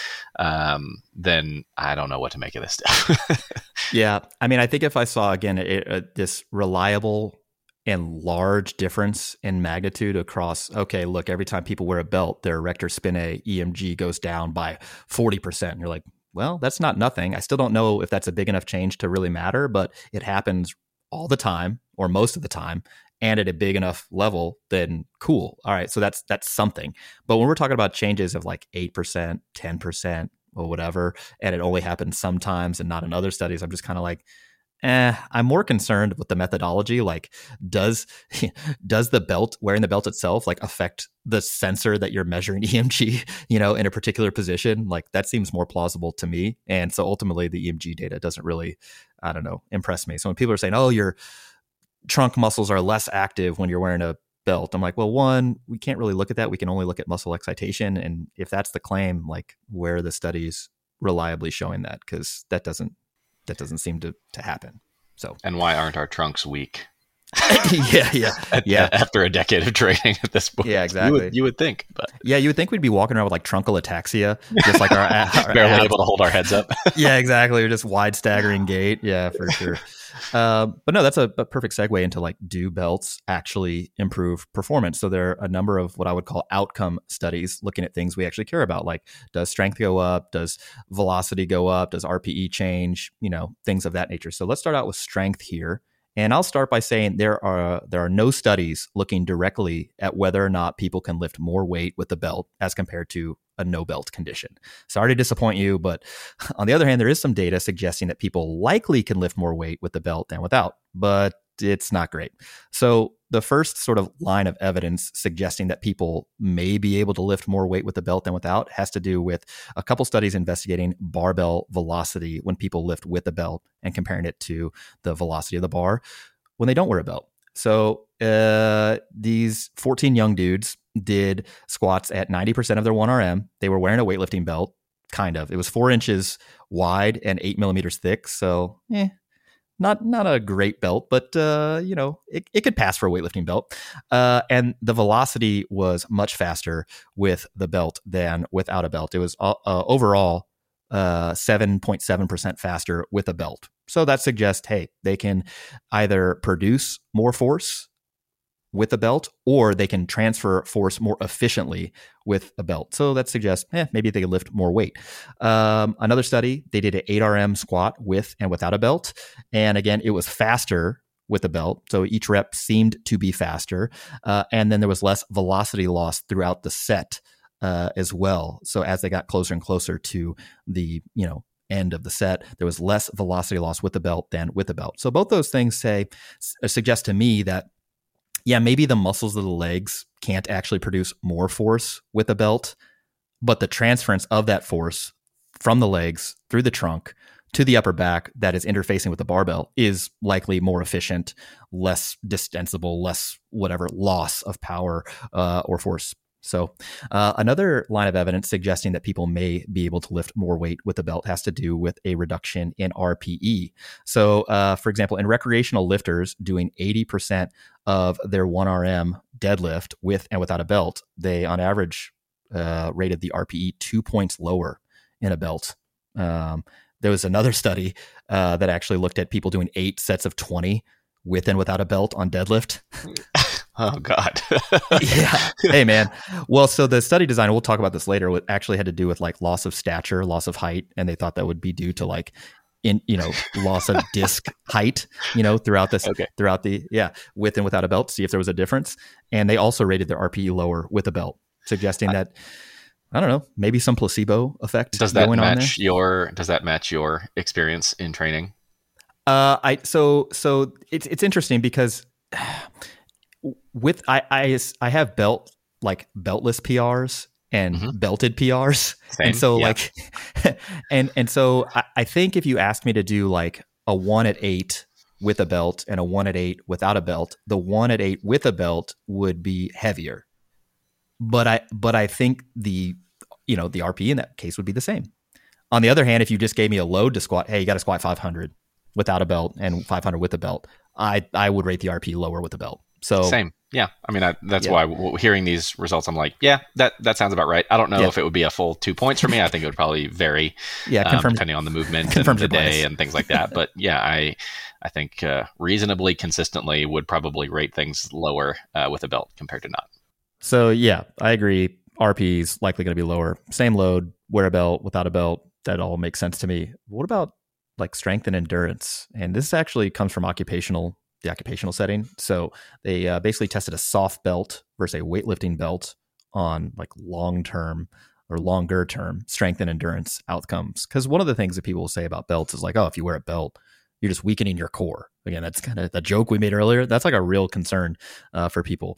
then I don't know what to make of this stuff. Yeah. I mean, I think if I saw, again, this reliable and large difference in magnitude across, okay, look, every time people wear a belt, their erector spinae EMG goes down by 40%. And you're like, well, that's not nothing. I still don't know if that's a big enough change to really matter, but it happens all the time or most of the time and at a big enough level, then cool. All right. So that's something. But when we're talking about changes of like 8%, 10% or whatever, and it only happens sometimes and not in other studies, I'm just kind of like, I'm more concerned with the methodology. Like, does the belt, wearing the belt itself, like affect the sensor that you're measuring EMG, in a particular position? Like, that seems more plausible to me. And so ultimately the EMG data doesn't really, I don't know, impress me. So when people are saying, oh, your trunk muscles are less active when you're wearing a belt, I'm like, well, one, we can't really look at that. We can only look at muscle excitation. And if that's the claim, like, where are the studies reliably showing that? Because that doesn't seem to happen. So, and why aren't our trunks weak? yeah. After a decade of training at this point, yeah, exactly. You would think, but yeah, you would think we'd be walking around with like truncal ataxia, just like our barely able to hold our heads up. Yeah, exactly. Or just wide staggering gait. Yeah, for sure. But no, that's a perfect segue into like, do belts actually improve performance? So there are a number of what I would call outcome studies looking at things we actually care about, like does strength go up? Does velocity go up? Does RPE change? Things of that nature. So let's start out with strength here. And I'll start by saying there are no studies looking directly at whether or not people can lift more weight with the belt as compared to a no belt condition. Sorry to disappoint you, but on the other hand, there is some data suggesting that people likely can lift more weight with the belt than without, but it's not great. So the first sort of line of evidence suggesting that people may be able to lift more weight with the belt than without has to do with a couple studies investigating barbell velocity when people lift with the belt and comparing it to the velocity of the bar when they don't wear a belt. So these 14 young dudes did squats at 90% of their 1RM. They were wearing a weightlifting belt, kind of. It was 4 inches wide and 8 millimeters thick. So, not a great belt, but it could pass for a weightlifting belt. And the velocity was much faster with the belt than without a belt. It was overall 7.7% faster with a belt. So that suggests, hey, they can either produce more force with a belt, or they can transfer force more efficiently with a belt. So that suggests maybe they can lift more weight. Another study, they did an 8RM squat with and without a belt. And again, it was faster with a belt. So each rep seemed to be faster. And then there was less velocity loss throughout the set as well. So as they got closer and closer to the, end of the set, there was less velocity loss with the belt than with the belt. So both those things suggest to me that maybe the muscles of the legs can't actually produce more force with a belt, but the transference of that force from the legs through the trunk to the upper back that is interfacing with the barbell is likely more efficient, less distensible, less whatever loss of power or force. So another line of evidence suggesting that people may be able to lift more weight with a belt has to do with a reduction in RPE. So for example, in recreational lifters doing 80% of their 1RM deadlift with and without a belt, they on average rated the RPE 2 points lower in a belt. There was another study that actually looked at people doing 8 sets of 20 with and without a belt on deadlift. Oh, God. Yeah. Hey, man. Well, so the study design, we'll talk about this later, actually had to do with like loss of stature, loss of height. And they thought that would be due to like, loss of disc height, throughout this, throughout the, with and without a belt, see if there was a difference. And they also rated their RPE lower with a belt, suggesting that, I don't know, maybe some placebo effect. Does that match your experience in training? So it's interesting because with I have beltless PRs and belted PRs. Same. And so and so I think if you asked me to do like a 1 at 8 with a belt and a 1 at 8 without a belt, the 1 at 8 with a belt would be heavier. But I think the RPE in that case would be the same. On the other hand, if you just gave me a load to squat, hey, you got to squat 500 without a belt and 500 with a belt, I would rate the RPE lower with a belt. So same. Yeah. I mean, that's why hearing these results, I'm like, that sounds about right. I don't know if it would be a full 2 points for me. I think it would probably vary depending on the movement and the day and things like that. But I think reasonably consistently would probably rate things lower with a belt compared to not. So I agree. RPE is likely going to be lower. Same load, wear a belt, without a belt. That all makes sense to me. What about like strength and endurance? And this actually comes from the occupational setting. So they basically tested a soft belt versus a weightlifting belt on like long-term or longer term strength and endurance outcomes. Because one of the things that people will say about belts is like, oh, if you wear a belt, you're just weakening your core. Again, that's kind of the joke we made earlier. That's like a real concern for people.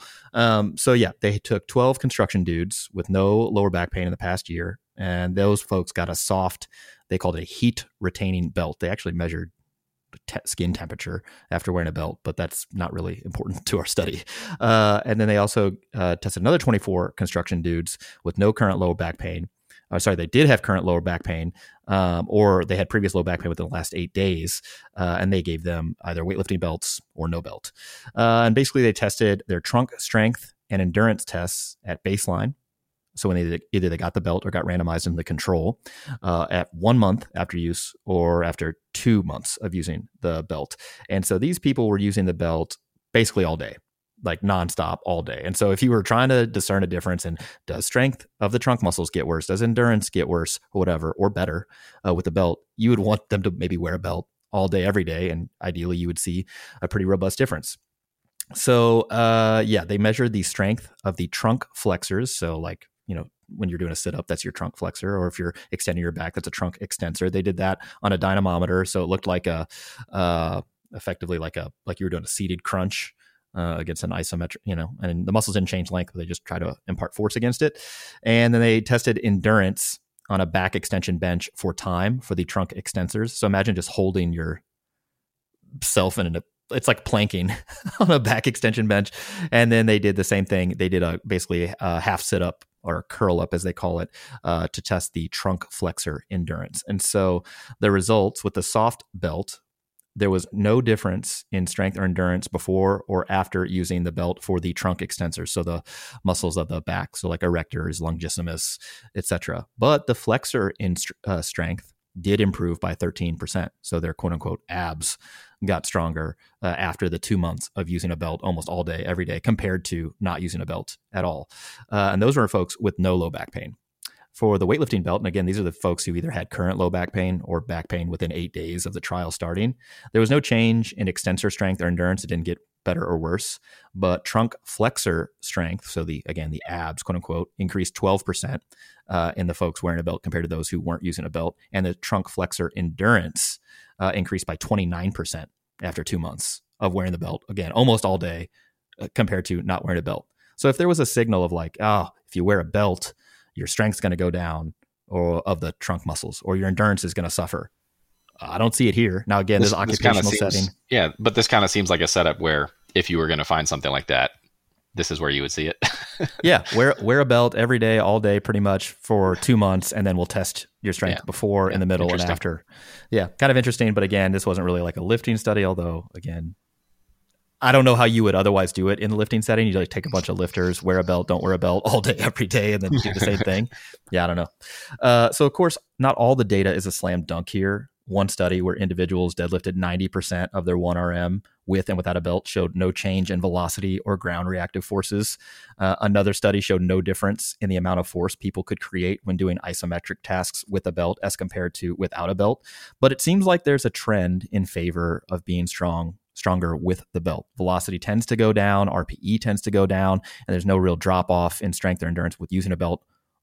They took 12 construction dudes with no lower back pain in the past year. And those folks got a soft, they called it a heat retaining belt. They actually measured skin temperature after wearing a belt, but that's not really important to our study. And then they also tested another 24 construction dudes with no current lower back pain. They did have current lower back pain, or they had previous low back pain within the last 8 days, and they gave them either weightlifting belts or no belt. And basically, they tested their trunk strength and endurance tests at baseline. So when either they got the belt or got randomized into the control at 1 month after use or after 2 months of using the belt. And so these people were using the belt basically all day, like nonstop all day. And so if you were trying to discern a difference in does strength of the trunk muscles get worse, does endurance get worse or whatever, or better with the belt, you would want them to maybe wear a belt all day, every day. And ideally you would see a pretty robust difference. So they measured the strength of the trunk flexors. So like, when you're doing a sit-up, that's your trunk flexor, or if you're extending your back, that's a trunk extensor. They did that on a dynamometer, so it looked like effectively like you were doing a seated crunch against an isometric, and the muscles didn't change length, but they just try to impart force against it. And then they tested endurance on a back extension bench for time for the trunk extensors. So imagine just holding yourself it's like planking on a back extension bench. And then they did the same thing. They did basically a half sit up or curl up, as they call it, to test the trunk flexor endurance. And so the results with the soft belt there was no difference in strength or endurance before or after using the belt for the trunk extensors, so the muscles of the back, so like erectors, longissimus, etc. But the flexor in strength did improve by 13%. So their quote unquote abs got stronger after the 2 months of using a belt almost all day, every day, compared to not using a belt at all. And those were folks with no low back pain. For the weightlifting belt, and again, these are the folks who either had current low back pain or back pain within 8 days of the trial starting, there was no change in extensor strength or endurance. It didn't get better or worse, but trunk flexor strength, so the abs, quote unquote, increased 12% in the folks wearing a belt compared to those who weren't using a belt. And the trunk flexor endurance increased by 29% after 2 months of wearing the belt, again, almost all day compared to not wearing a belt. So if there was a signal of like, if you wear a belt, your strength's going to go down or of the trunk muscles, or your endurance is going to suffer. I don't see it here. Now, again, this occupational setting. Yeah, but this kind of seems like a setup where if you were going to find something like that, this is where you would see it. Yeah, wear a belt every day, all day, pretty much for 2 months, and then we'll test your strength before, in the middle, and after. Yeah, kind of interesting. But again, this wasn't really like a lifting study, although, again, I don't know how you would otherwise do it in the lifting setting. You like take a bunch of lifters, wear a belt, don't wear a belt all day, every day, and then do the same thing. Yeah, I don't know. So of course, not all the data is a slam dunk here. One study where individuals deadlifted 90% of their 1RM with and without a belt showed no change in velocity or ground reactive forces. Another study showed no difference in the amount of force people could create when doing isometric tasks with a belt as compared to without a belt. But it seems like there's a trend in favor of being stronger with the belt. Velocity tends to go down, RPE tends to go down, and there's no real drop off in strength or endurance with using a belt,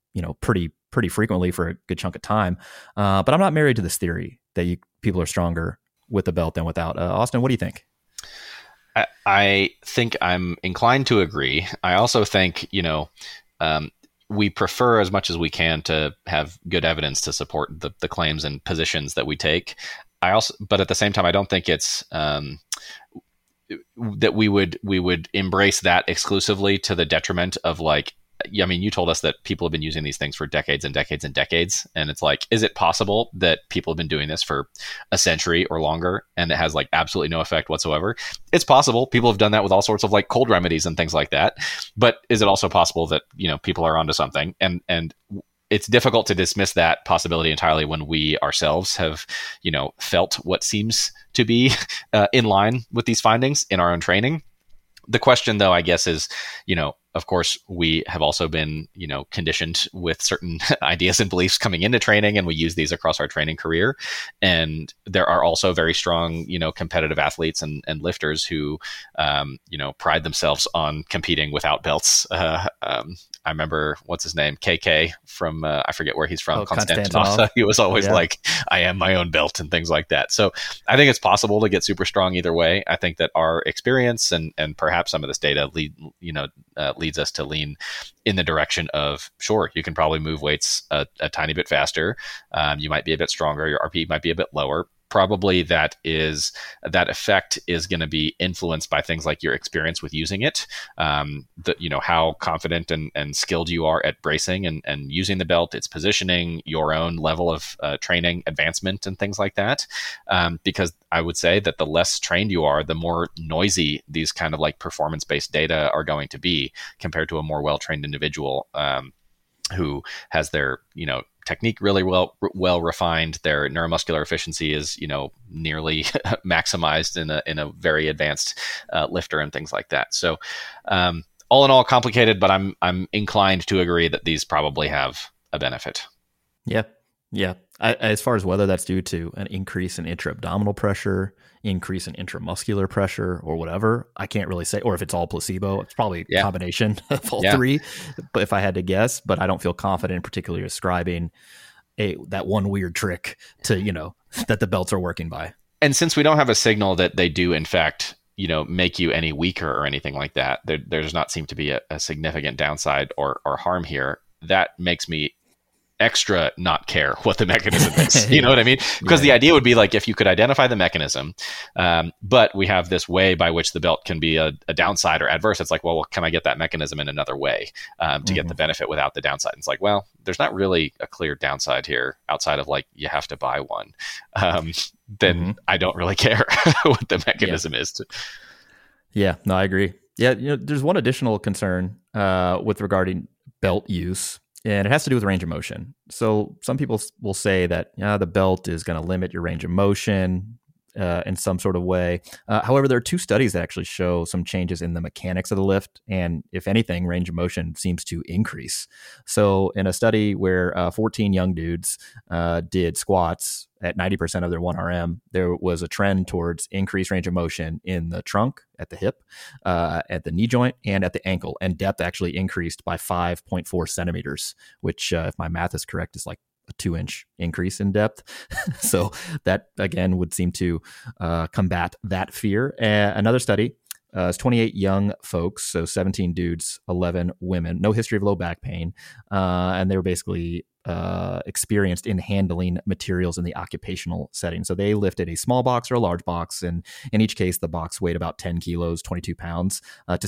pretty frequently for a good chunk of time. But I'm not married to this theory that people are stronger with the belt than without. Austin, what do you think? I think I'm inclined to agree. I also think, we prefer as much as we can to have good evidence to support the claims and positions that we take. But at the same time, I don't think it's that we would embrace that exclusively to the detriment of you told us that people have been using these things for decades and decades and decades. And it's like, is it possible that people have been doing this for a century or longer and it has absolutely no effect whatsoever? It's possible. People have done that with all sorts of cold remedies and things like that. But is it also possible that, people are onto something? And it's difficult to dismiss that possibility entirely when we ourselves have, felt what seems to be in line with these findings in our own training. The question, though, I guess, is, of course, we have also been, conditioned with certain ideas and beliefs coming into training, and we use these across our training career. And there are also very strong, competitive athletes and lifters who, pride themselves on competing without belts. I remember, what's his name? KK from, I forget where he's from, Konstantinov. He was always like, I am my own belt and things like that. So I think it's possible to get super strong either way. I think that our experience and perhaps some of this data leads us to lean in the direction of, sure, you can probably move weights a tiny bit faster. You might be a bit stronger. Your RPE might be a bit lower. Probably that effect is going to be influenced by things like your experience with using it, how confident and skilled you are at bracing and using the belt, its positioning, your own level of training advancement and things like that. Because I would say that the less trained you are, the more noisy these kind of performance-based data are going to be compared to a more well-trained individual who has their, technique really well refined. Their neuromuscular efficiency is, nearly maximized in a very advanced lifter and things like that. So, all in all, complicated, but I'm inclined to agree that these probably have a benefit. Yeah. As far as whether that's due to an increase in intra-abdominal pressure, increase in intramuscular pressure, or whatever, I can't really say. Or if it's all placebo, it's probably a combination of all three. But if I had to guess, but I don't feel confident, particularly ascribing that one weird trick to that the belts are working by. And since we don't have a signal that they do, in fact, make you any weaker or anything like that, there does not seem to be a significant downside or harm here. That makes me extra not care what the mechanism is. You know what I mean? Because the idea would be like, if you could identify the mechanism, but we have this way by which the belt can be a downside or adverse. It's like, well, can I get that mechanism in another way to get the benefit without the downside? And it's like, well, there's not really a clear downside here outside of like, you have to buy one. Then I don't really care what the mechanism is. Yeah, no, I agree. Yeah, there's one additional concern with regarding belt use, and it has to do with range of motion. So some people will say that the belt is going to limit your range of motion in some sort of way. However, there are 2 studies that actually show some changes in the mechanics of the lift. And if anything, range of motion seems to increase. So in a study where 14 young dudes did squats at 90% of their 1RM, there was a trend towards increased range of motion in the trunk, at the hip, at the knee joint, and at the ankle. And depth actually increased by 5.4 centimeters, which, if my math is correct, is like a 2-inch increase in depth. So that, again, would seem to combat that fear. Another study is 28 young folks, so 17 dudes, 11 women, no history of low back pain. And they were basically experienced in handling materials in the occupational setting. So they lifted a small box or a large box, and in each case, the box weighed about 10 kilos, 22 pounds,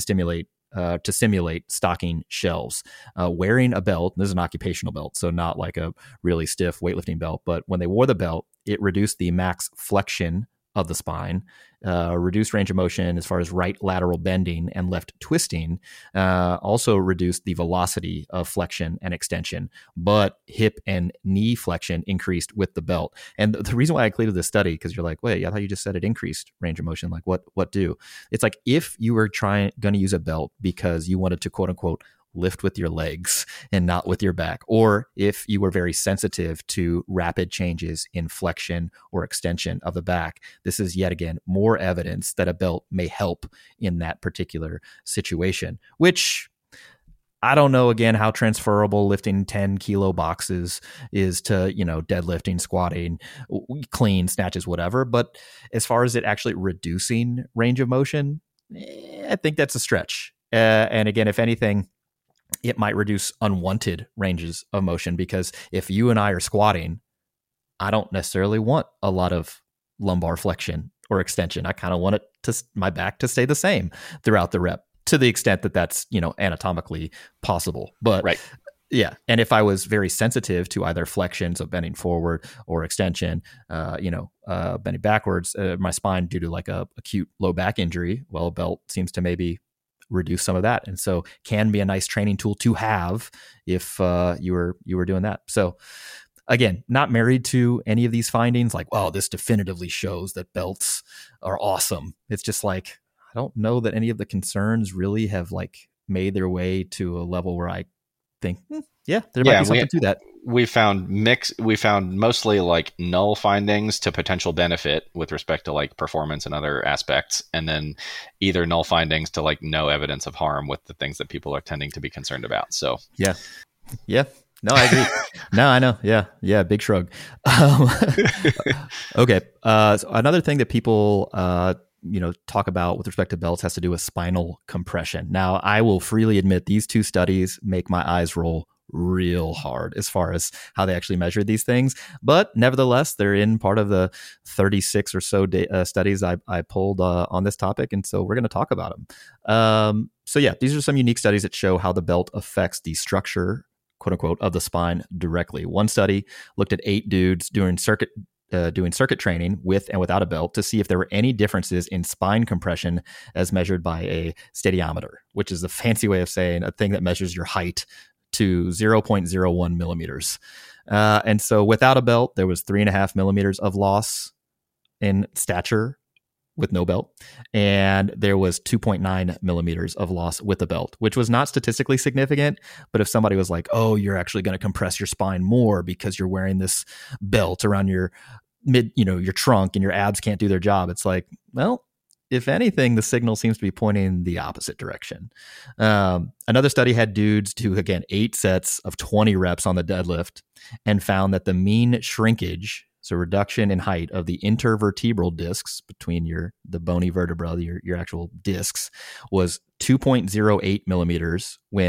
to simulate stocking shelves. Wearing a belt, this is an occupational belt, so not like a really stiff weightlifting belt, but when they wore the belt, it reduced the max flexion of the spine, reduced range of motion as far as right lateral bending and left twisting, also reduced the velocity of flexion and extension, but hip and knee flexion increased with the belt. And the reason why I included this study, because you're like, wait, I thought you just said it increased range of motion. Like what do? It's like, if you were going to use a belt because you wanted to quote unquote lift with your legs and not with your back, or if you were very sensitive to rapid changes in flexion or extension of the back, this is yet again more evidence that a belt may help in that particular situation, which I don't know, again, how transferable lifting 10 kilo boxes is to, deadlifting, squatting, clean, snatches, whatever. But as far as it actually reducing range of motion, I think that's a stretch. And again, if anything, it might reduce unwanted ranges of motion, because if you and I are squatting, I don't necessarily want a lot of lumbar flexion or extension. I kind of want my back to stay the same throughout the rep, to the extent that that's, anatomically possible. But right. Yeah. And if I was very sensitive to either flexion, so bending forward, or extension, bending backwards, my spine, due to like a acute low back injury, well, a belt seems to maybe reduce some of that, and so can be a nice training tool to have if you were doing that. So again, not married to any of these findings, like, wow, this definitively shows that belts are awesome. It's just like, I don't know that any of the concerns really have like made their way to a level where I think, there might be something to that. We found mostly like null findings to potential benefit with respect to like performance and other aspects, and then either null findings to like no evidence of harm with the things that people are tending to be concerned about. So yeah. No, I agree. No, I know. Yeah. Big shrug. Okay. So another thing that people talk about with respect to belts has to do with spinal compression. Now, I will freely admit these 2 studies make my eyes roll real hard as far as how they actually measure these things. But nevertheless, they're in part of the 36 or so studies I pulled on this topic. And so we're going to talk about them. So yeah, these are some unique studies that show how the belt affects the structure, quote unquote, of the spine directly. One study looked at 8 dudes doing circuit training with and without a belt to see if there were any differences in spine compression as measured by a stadiometer, which is a fancy way of saying a thing that measures your height to 0.01 millimeters. And so without a belt, there was 3.5 millimeters of loss in stature with no belt. And there was 2.9 millimeters of loss with a belt, which was not statistically significant. But if somebody was like, oh, you're actually going to compress your spine more because you're wearing this belt around your your trunk and your abs can't do their job, it's like, well, if anything, the signal seems to be pointing the opposite direction. Another study had dudes do, again, 8 sets of 20 reps on the deadlift and found that the mean shrinkage, so reduction in height of the intervertebral discs between the bony vertebra, your actual discs, was 2.08 millimeters when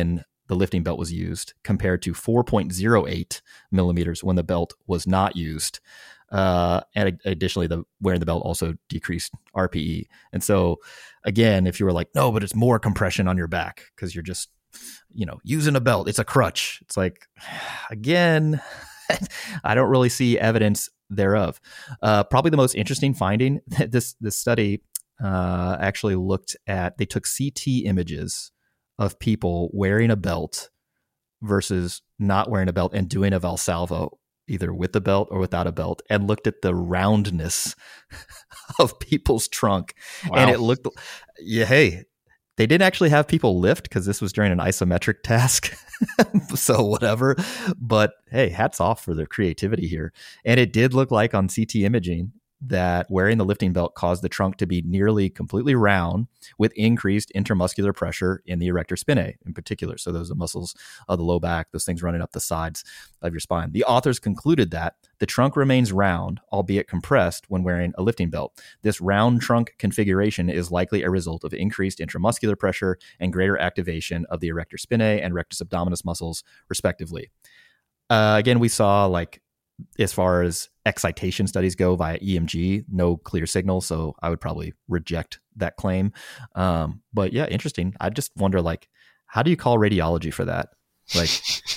the lifting belt was used, compared to 4.08 millimeters when the belt was not used. And additionally, wearing the belt also decreased RPE. And so, again, if you were like, no, but it's more compression on your back because you're just, using a belt, it's a crutch. It's like, again, I don't really see evidence thereof. Probably the most interesting finding, this study actually looked at, they took CT images of people wearing a belt versus not wearing a belt and doing a Valsalva, either with the belt or without a belt, and looked at the roundness of people's trunk. Wow. And it looked, hey, they didn't actually have people lift because this was during an isometric task. So whatever. But hey, hats off for their creativity here. And it did look like on CT imaging that wearing the lifting belt caused the trunk to be nearly completely round with increased intramuscular pressure in the erector spinae in particular. So those are the muscles of the low back, those things running up the sides of your spine. The authors concluded that the trunk remains round, albeit compressed, when wearing a lifting belt. This round trunk configuration is likely a result of increased intramuscular pressure and greater activation of the erector spinae and rectus abdominis muscles, respectively. Again, we saw, like, as far as excitation studies go via EMG, no clear signal. So I would probably reject that claim. But yeah, interesting. I just wonder, like, how do you call radiology for that? Like,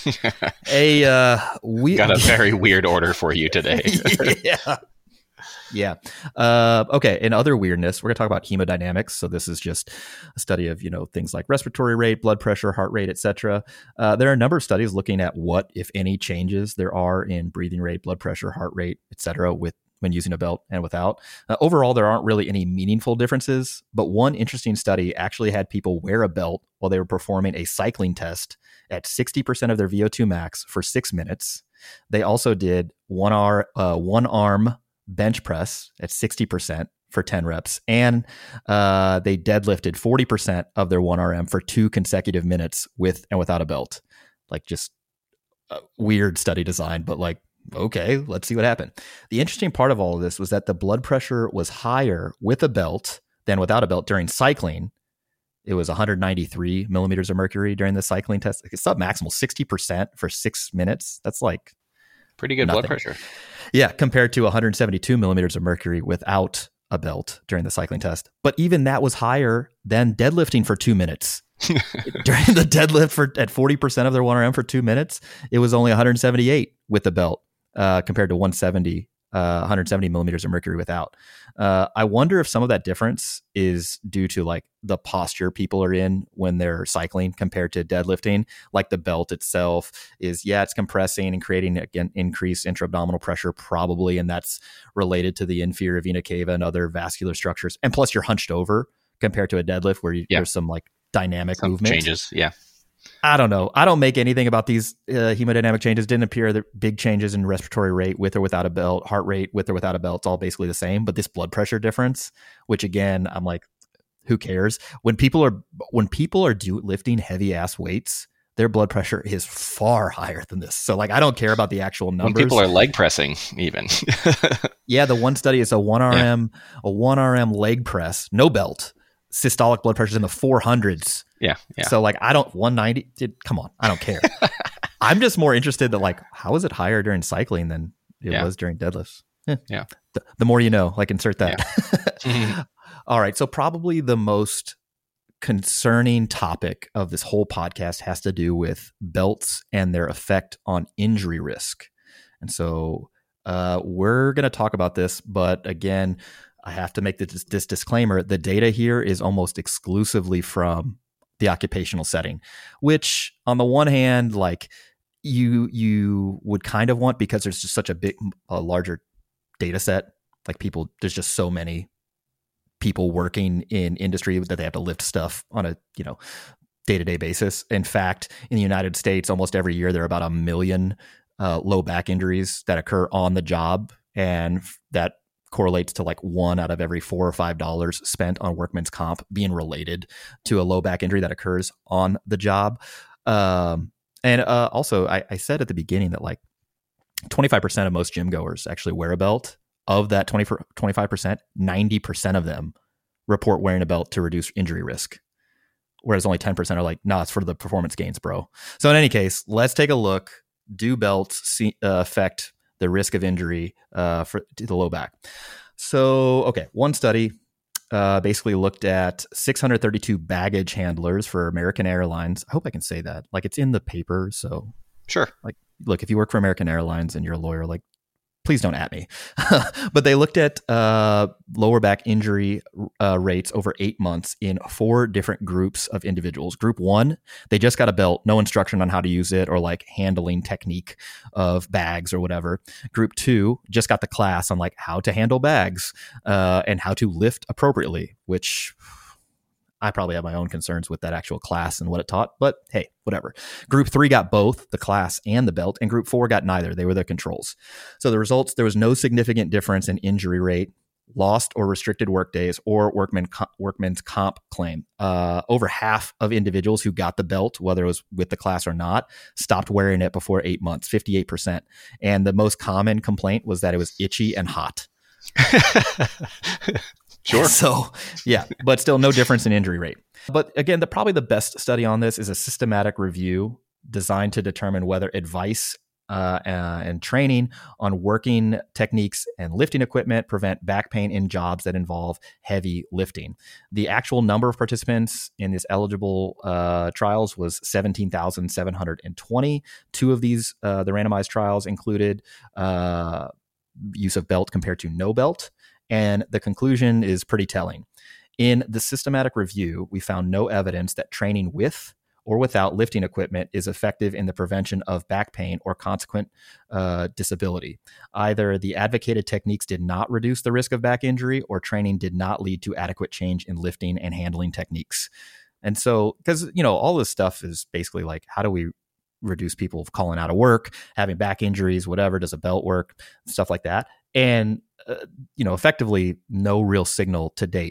we got a very weird order for you today. Yeah. Okay. In other weirdness, we're going to talk about hemodynamics. So this is just a study of, things like respiratory rate, blood pressure, heart rate, etc. There are a number of studies looking at what, if any, changes there are in breathing rate, blood pressure, heart rate, etc. when using a belt and without. Overall, there aren't really any meaningful differences, but one interesting study actually had people wear a belt while they were performing a cycling test at 60% of their VO2 max for 6 minutes. They also did one arm bench press at 60% for 10 reps. And they deadlifted 40% of their 1RM for 2 consecutive minutes with and without a belt. Like, just a weird study design, but like, okay, let's see what happened. The interesting part of all of this was that the blood pressure was higher with a belt than without a belt during cycling. It was 193 millimeters of mercury during the cycling test. It's submaximal, 60% for 6 minutes. That's like pretty good nothing. Blood pressure. Yeah, compared to 172 millimeters of mercury without a belt during the cycling test. But even that was higher than deadlifting for 2 minutes. During the deadlift at 40% of their 1RM for 2 minutes, it was only 178 with the belt compared to 170 millimeters of mercury without. I wonder if some of that difference is due to, like, the posture people are in when they're cycling compared to deadlifting. Like, the belt itself is, it's compressing and creating, again, increased intra-abdominal pressure probably, and that's related to the inferior vena cava and other vascular structures. And plus, you're hunched over compared to a deadlift where there's some, like, dynamic movement. Changes, yeah. I don't know. I don't make anything about these hemodynamic changes. Didn't appear that big changes in respiratory rate with or without a belt, heart rate with or without a belt. It's all basically the same. But this blood pressure difference, which again, I'm like, who cares? When people are lifting heavy ass weights, their blood pressure is far higher than this. So, like, I don't care about the actual numbers. When people are leg pressing, even. Yeah, the one study is a 1RM leg press, no belt. Systolic blood pressure is in the 400s. Yeah. So, like, 190, come on, I don't care. I'm just more interested that, like, how is it higher during cycling than it was during deadlifts? Yeah. The more you know, like, insert that. Yeah. All right. So probably the most concerning topic of this whole podcast has to do with belts and their effect on injury risk. And so we're going to talk about this, but again, I have to make this disclaimer. The data here is almost exclusively from the occupational setting, which on the one hand, like, you would kind of want, because there's just such a larger data set. Like, there's just so many people working in industry that they have to lift stuff on a, day-to-day basis. In fact, in the United States, almost every year, there are about 1 million low back injuries that occur on the job. And that correlates to like $1 out of every $4 or $5 spent on workman's comp being related to a low back injury that occurs on the job. And also, I said at the beginning that, like, 25% of most gym goers actually wear a belt. Of that 25%, 90% of them report wearing a belt to reduce injury risk. whereas only 10% are like, no, it's for the performance gains, bro. So in any case, let's take a look. Do belts affect the risk of injury to the low back? So, okay, one study basically looked at 632 baggage handlers for American Airlines. I hope I can say that. Like, it's in the paper. So, sure. Like, look, if you work for American Airlines and you're a lawyer, like, please don't at me. But they looked at lower back injury rates over 8 months in 4 different groups of individuals. Group 1, they just got a belt, no instruction on how to use it or like handling technique of bags or whatever. Group 2 just got the class on like how to handle bags and how to lift appropriately, which I probably have my own concerns with that actual class and what it taught, but hey, whatever. Group 3 got both the class and the belt, and Group 4 got neither. They were the controls. So the results, there was no significant difference in injury rate, lost or restricted work days, or workman's comp claim. Over half of individuals who got the belt, whether it was with the class or not, stopped wearing it before 8 months, 58%. And the most common complaint was that it was itchy and hot. Sure. So, yeah, but still no difference in injury rate. But again, probably the best study on this is a systematic review designed to determine whether advice and training on working techniques and lifting equipment prevent back pain in jobs that involve heavy lifting. The actual number of participants in this eligible trials was 17,720. 2 of these, the randomized trials, included use of belt compared to no belt. And the conclusion is pretty telling. In the systematic review, we found no evidence that training with or without lifting equipment is effective in the prevention of back pain or consequent disability. Either the advocated techniques did not reduce the risk of back injury, or training did not lead to adequate change in lifting and handling techniques. And so, because, all this stuff is basically like, how do we reduce people calling out of work, having back injuries, whatever, does a belt work, stuff like that. And effectively no real signal to date.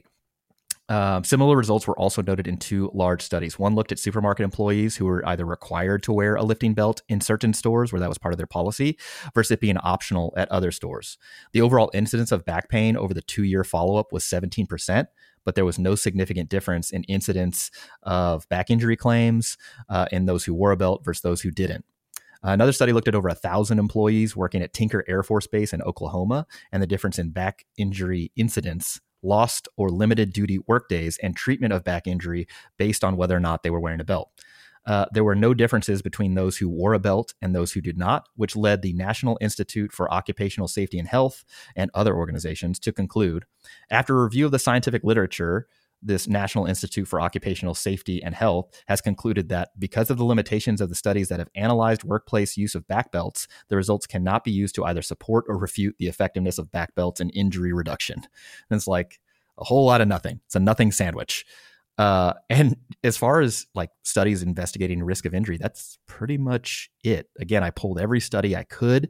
Similar results were also noted in 2 large studies. One looked at supermarket employees who were either required to wear a lifting belt in certain stores where that was part of their policy versus it being optional at other stores. The overall incidence of back pain over the 2-year follow-up was 17%, but there was no significant difference in incidence of back injury claims in those who wore a belt versus those who didn't. Another study looked at over 1,000 employees working at Tinker Air Force Base in Oklahoma and the difference in back injury incidence, lost or limited duty workdays, and treatment of back injury based on whether or not they were wearing a belt. There were no differences between those who wore a belt and those who did not, which led the National Institute for Occupational Safety and Health and other organizations to conclude, after a review of the scientific literature, this National Institute for Occupational Safety and Health has concluded that because of the limitations of the studies that have analyzed workplace use of back belts, the results cannot be used to either support or refute the effectiveness of back belts in injury reduction. And it's like a whole lot of nothing. It's a nothing sandwich. And as far as like studies investigating risk of injury, that's pretty much it. Again, I pulled every study I could,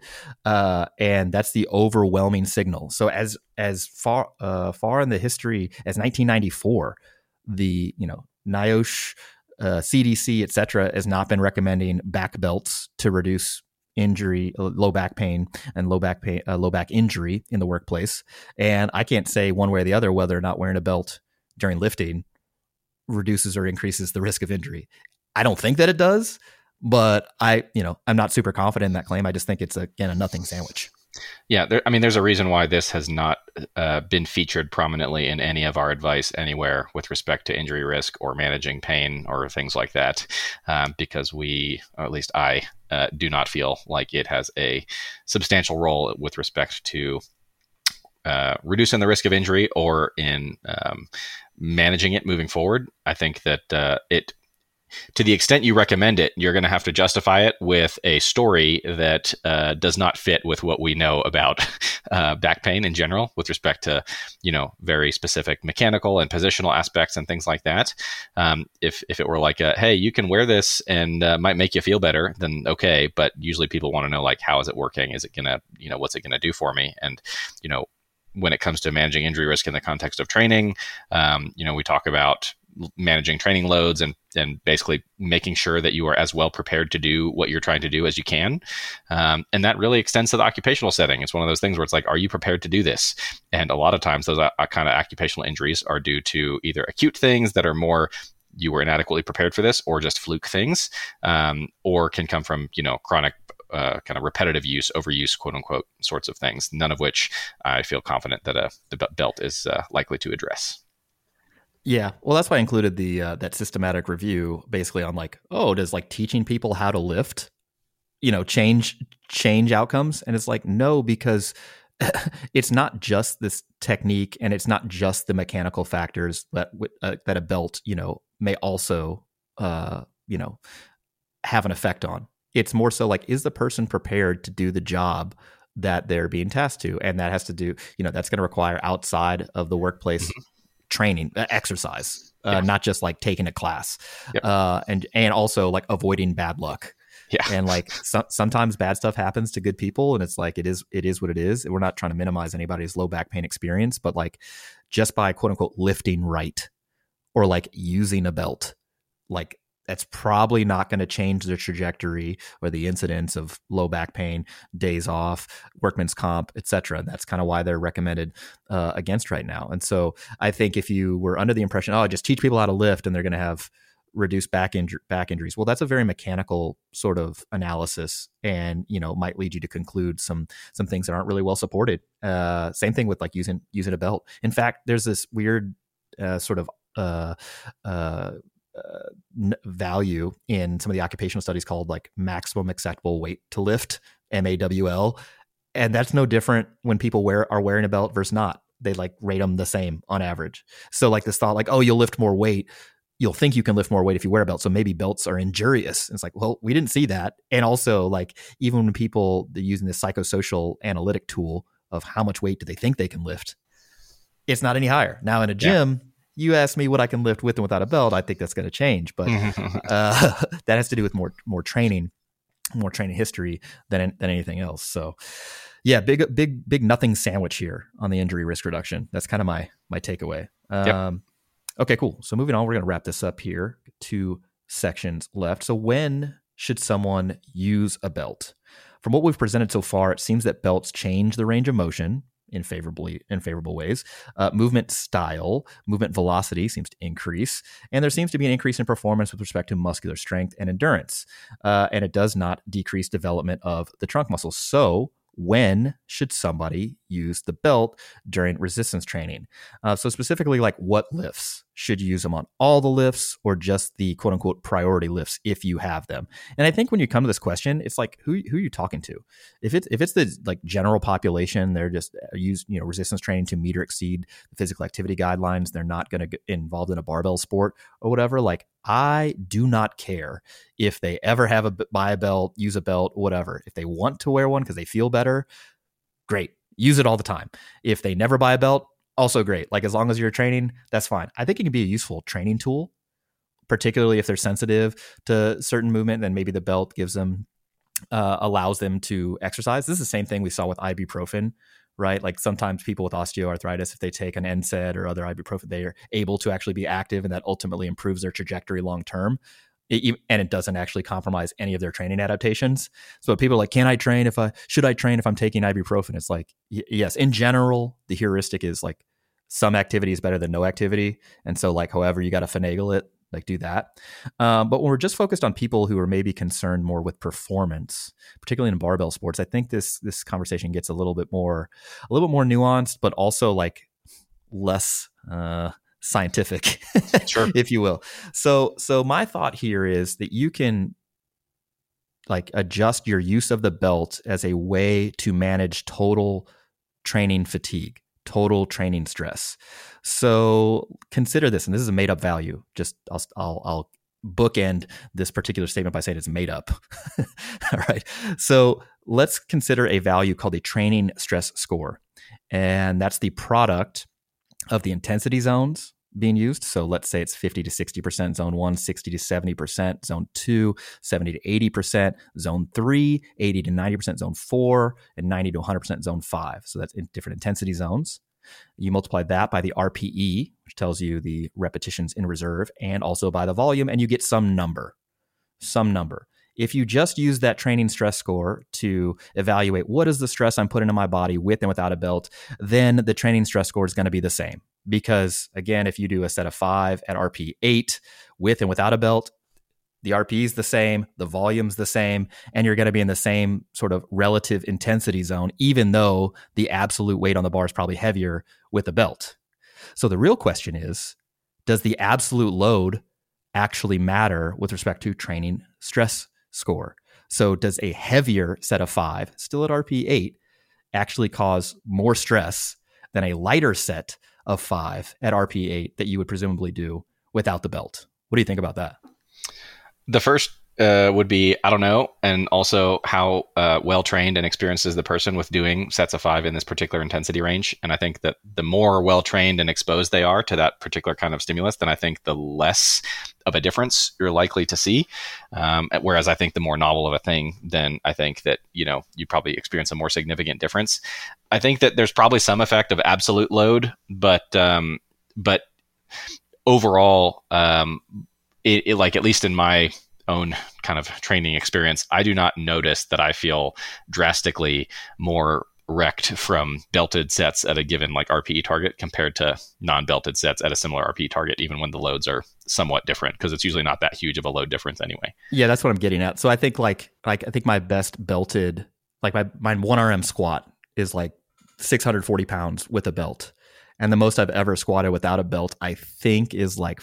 and that's the overwhelming signal. So as far in the history as 1994, the NIOSH, CDC, et cetera, has not been recommending back belts to reduce injury, low back pain, and low back injury in the workplace. And I can't say one way or the other whether or not wearing a belt during lifting reduces or increases the risk of injury. I don't think that it does, but I'm not super confident in that claim. I just think it's, again, a nothing sandwich. Yeah, there's a reason why this has not been featured prominently in any of our advice anywhere with respect to injury risk or managing pain or things like that, because we, or at least I, do not feel like it has a substantial role with respect to reducing the risk of injury or in managing it moving forward. I think that to the extent you recommend it, you're going to have to justify it with a story that does not fit with what we know about back pain in general with respect to, very specific mechanical and positional aspects and things like that. If it were like, hey, you can wear this and might make you feel better, then okay. But usually people want to know, like, how is it working? Is it going to, what's it going to do for me? And, when it comes to managing injury risk in the context of training, we talk about managing training loads and basically making sure that you are as well prepared to do what you're trying to do as you can. And that really extends to the occupational setting. It's one of those things where it's like, are you prepared to do this? And a lot of times those kind of occupational injuries are due to either acute things that are more you were inadequately prepared for this, or just fluke things, or can come from, chronic kind of repetitive use, overuse, quote unquote, sorts of things, none of which I feel confident that the belt is likely to address. Yeah, well, that's why I included the that systematic review, basically on like, oh, does like teaching people how to lift, change outcomes? And it's like, no, because it's not just this technique, and it's not just the mechanical factors that a belt, may also, have an effect on. It's more so like, is the person prepared to do the job that they're being tasked to? And that has to do, that's going to require outside of the workplace training, exercise, not just like taking a class, Yep. And also like avoiding bad luck. Yeah. And like sometimes bad stuff happens to good people, and it's like, it is what it is. We're not trying to minimize anybody's low back pain experience, but like just by quote unquote lifting right, or like using a belt, like that's probably not going to change the trajectory or the incidence of low back pain, days off, workman's comp, etc. That's kind of why they're recommended against right now. And so I think if you were under the impression, oh, just teach people how to lift and they're going to have reduced back injuries, well, that's a very mechanical sort of analysis, and might lead you to conclude some things that aren't really well supported. Same thing with like using a belt. In fact, there's this weird sort of value in some of the occupational studies called like maximum acceptable weight to lift, MAWL, and that's no different when people are wearing a belt versus not. They like rate them the same on average. So like this thought like, oh, you'll lift more weight, you'll think you can lift more weight if you wear a belt, so maybe belts are injurious. And it's like, well, we didn't see that. And also like, even when people are using this psychosocial analytic tool of how much weight do they think they can lift, it's not any higher. Now in a gym, you ask me what I can lift with and without a belt, I think that's going to change. But that has to do with more training history than anything else. So yeah, big nothing sandwich here on the injury risk reduction. That's kind of my takeaway. Okay, cool. So moving on, we're going to wrap this up here. 2 sections left. So when should someone use a belt? From what we've presented so far, it seems that belts change the range of motion in favorable ways. Movement style, movement velocity seems to increase, and there seems to be an increase in performance with respect to muscular strength and endurance. And it does not decrease development of the trunk muscle. So when should somebody use the belt during resistance training? So specifically, like what lifts? Should you use them on all the lifts or just the quote unquote priority lifts if you have them? And I think when you come to this question, it's like, who are you talking to? If it's the like general population, they're just use resistance training to meet or exceed the physical activity guidelines. They're not going to get involved in a barbell sport or whatever. Like, I do not care if they ever buy a belt, use a belt, whatever. If they want to wear one because they feel better, great. Use it all the time. If they never buy a belt, also great. Like, as long as you're training, that's fine. I think it can be a useful training tool, particularly if they're sensitive to certain movement. Then maybe the belt gives them, allows them to exercise. This is the same thing we saw with ibuprofen, right? Like sometimes people with osteoarthritis, if they take an NSAID or other ibuprofen, they are able to actually be active, and that ultimately improves their trajectory long term. And it doesn't actually compromise any of their training adaptations. So people are like, should I train if I'm taking ibuprofen? It's like, yes, in general, the heuristic is like some activity is better than no activity. And so like, however you got to finagle it, like do that. But when we're just focused on people who are maybe concerned more with performance, particularly in barbell sports, I think this conversation gets a little bit more nuanced, but also like less, scientific, Sure. if you will. So my thought here is that you can like adjust your use of the belt as a way to manage total training fatigue, total training stress. So consider this, and this is a made up value. Just I'll bookend this particular statement by saying it's made up. All right. So let's consider a value called the training stress score. And that's the product of the intensity zones being used. So let's say it's 50 to 60% zone 1, 60 to 70% zone 2, 70 to 80% zone 3, 80 to 90% zone 4, and 90 to 100% zone 5. So that's in different intensity zones. You multiply that by the RPE, which tells you the repetitions in reserve, and also by the volume, and you get some number. If you just use that training stress score to evaluate what is the stress I'm putting in my body with and without a belt, then the training stress score is going to be the same. Because again, if you do a set of 5 at RP 8 with and without a belt, the RP is the same, the volume's the same, and you're going to be in the same sort of relative intensity zone, even though the absolute weight on the bar is probably heavier with a belt. So the real question is, does the absolute load actually matter with respect to training stress score? So does a heavier set of 5, still at RP 8, actually cause more stress than a lighter set of 5 at RP 8 that you would presumably do without the belt? What do you think about that? The first would be, I don't know, and also how well-trained and experienced is the person with doing sets of 5 in this particular intensity range. And I think that the more well-trained and exposed they are to that particular kind of stimulus, then I think the less of a difference you're likely to see. Whereas I think the more novel of a thing, then I think that, you probably experience a more significant difference. I think that there's probably some effect of absolute load, but overall, it like, at least in my own kind of training experience, I do not notice that I feel drastically more wrecked from belted sets at a given like RPE target compared to non-belted sets at a similar RPE target, even when the loads are somewhat different, because it's usually not that huge of a load difference anyway. Yeah, that's what I'm getting at. So I think I think my best belted, like my 1RM squat is like 640 pounds with a belt. And the most I've ever squatted without a belt, I think, is like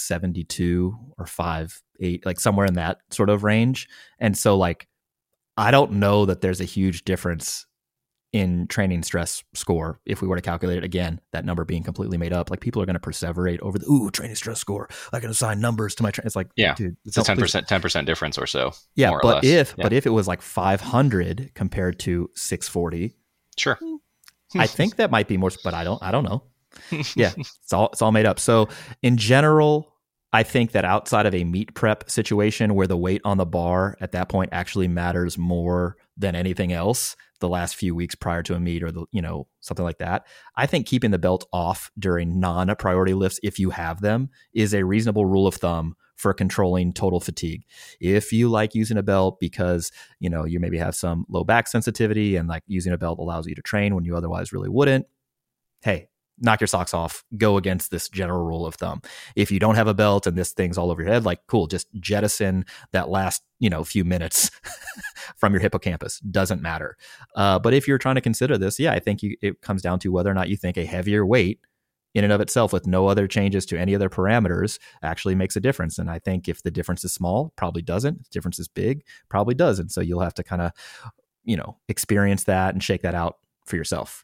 572 or 5'8", like somewhere in that sort of range. And so like, I don't know that there's a huge difference in training stress score if we were to calculate it again, that number being completely made up. Like, people are going to perseverate over the training stress score, I can assign numbers to my it's like, yeah, dude, it's a 10% difference or so. Yeah, more or but less. but if it was like 500 compared to 640, sure, I think that might be more, but I don't know. Yeah, it's all made up. So in general, I think that outside of a meet prep situation where the weight on the bar at that point actually matters more than anything else, the last few weeks prior to a meet or something like that, I think keeping the belt off during non-priority lifts, if you have them, is a reasonable rule of thumb for controlling total fatigue. If you like using a belt because, you maybe have some low back sensitivity and like using a belt allows you to train when you otherwise really wouldn't, hey, knock your socks off, go against this general rule of thumb. If you don't have a belt and this thing's all over your head, like, cool, just jettison that last, few minutes from your hippocampus. Doesn't matter. But if you're trying to consider this, yeah, I think it comes down to whether or not you think a heavier weight in and of itself with no other changes to any other parameters actually makes a difference. And I think if the difference is small, probably doesn't. If the difference is big, probably does. And so you'll have to kind of, experience that and shake that out for yourself.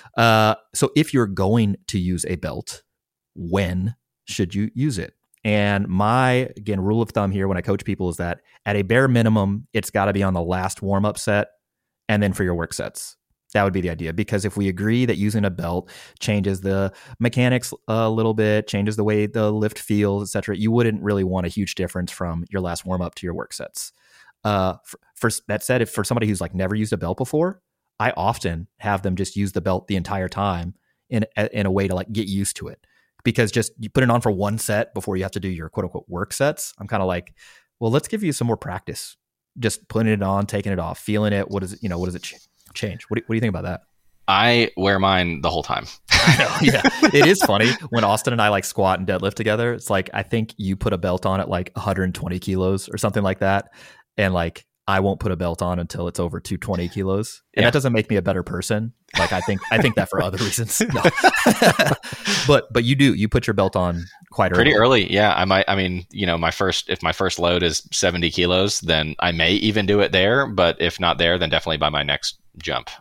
So if you're going to use a belt, when should you use it? And my, again, rule of thumb here when I coach people is that at a bare minimum, it's got to be on the last warm-up set and then for your work sets. That would be the idea, because if we agree that using a belt changes the mechanics a little bit, changes the way the lift feels, et cetera, you wouldn't really want a huge difference from your last warm-up to your work sets. For that said, if for somebody who's like never used a belt before, I often have them just use the belt the entire time in a way to like get used to it, because just you put it on for one set before you have to do your quote unquote work sets. I'm kind of like, well, let's give you some more practice. Just putting it on, taking it off, feeling it. What does it change? What do you think about that? I wear mine the whole time. I know, yeah. It is funny when Austin and I like squat and deadlift together. It's like, I think you put a belt on at like 120 kilos or something like that. And like, I won't put a belt on until it's over 220 kilos. And that doesn't make me a better person. Like, I think that for other reasons. No. But you put your belt on pretty early. Yeah. If my first load is 70 kilos, then I may even do it there. But if not there, then definitely by my next jump.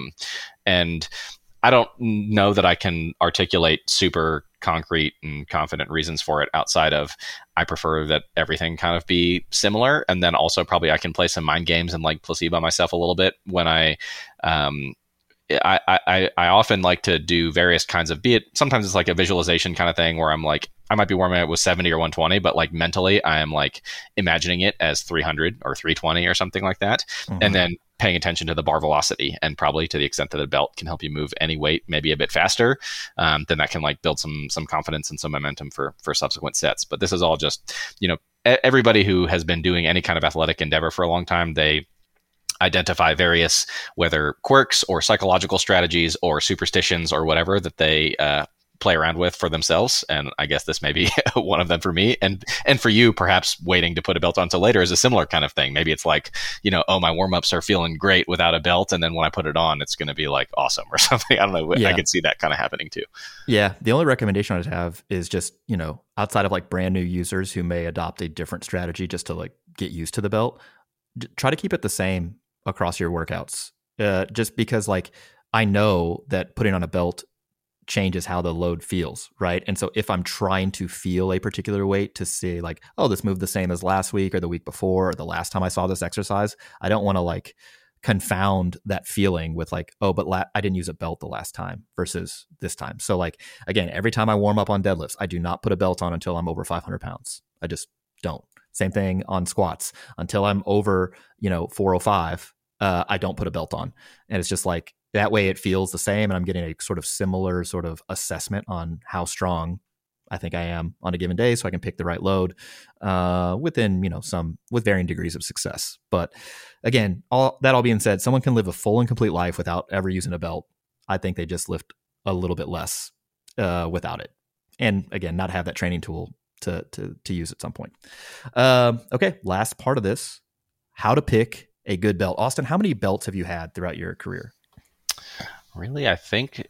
And I don't know that I can articulate super concrete and confident reasons for it outside of, I prefer that everything kind of be similar. And then also probably I can play some mind games and like placebo myself a little bit when I often like to do various kinds of, be it sometimes it's like a visualization kind of thing where I'm like, I might be warming up with 70 or 120, but like mentally I am like imagining it as 300 or 320 or something like that. Mm-hmm. And then paying attention to the bar velocity, and probably to the extent that a belt can help you move any weight maybe a bit faster, then that can like build some confidence and some momentum for subsequent sets. But this is all just, everybody who has been doing any kind of athletic endeavor for a long time, they identify various, whether quirks or psychological strategies or superstitions or whatever, that they play around with for themselves. And I guess this may be one of them for me. And for you, perhaps waiting to put a belt on until later is a similar kind of thing. Maybe it's like, oh, my warm-ups are feeling great without a belt, and then when I put it on, it's going to be like awesome or something. I don't know. Yeah. I could see that kind of happening too. Yeah. The only recommendation I'd have is just, outside of like brand new users who may adopt a different strategy just to like get used to the belt, try to keep it the same across your workouts. Just because like I know that putting on a belt changes how the load feels, right? And so if I'm trying to feel a particular weight to say like, oh, this moved the same as last week or the week before or the last time I saw this exercise, I don't want to like confound that feeling with like, oh, but I didn't use a belt the last time versus this time. So like, again, every time I warm up on deadlifts, I do not put a belt on until I'm over 500 pounds. I just don't. Same thing on squats. Until I'm over, 405, I don't put a belt on. And it's just like, that way it feels the same, and I'm getting a sort of similar sort of assessment on how strong I think I am on a given day, so I can pick the right load within, with varying degrees of success. But again, all being said, someone can live a full and complete life without ever using a belt. I think they just lift a little bit less without it. And again, not have that training tool to use at some point. Okay, last part of this, how to pick a good belt. Austin, how many belts have you had throughout your career? Really, I think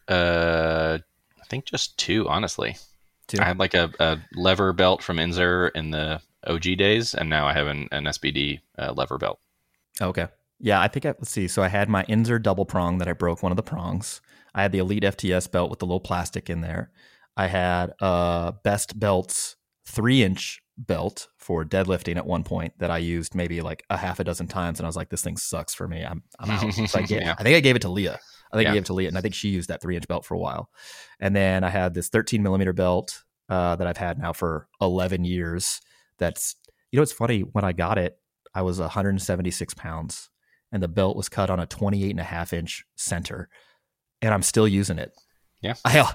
just two, honestly. Two? I had like a lever belt from Inzer in the OG days, and now I have an SBD lever belt. Okay. Yeah, I think let's see. So I had my Inzer double prong that I broke one of the prongs. I had the Elite FTS belt with the little plastic in there. I had Best Belts 3-inch belt for deadlifting at one point that I used maybe like a half a dozen times, and I was like, this thing sucks for me. I'm out. So I think I gave it to Leah. I gave it to Leah, and I think she used that 3-inch belt for a while. And then I had this 13 millimeter belt that I've had now for 11 years. That's, it's funny, when I got it, I was 176 pounds, and the belt was cut on a 28.5-inch center, and I'm still using it. Yeah.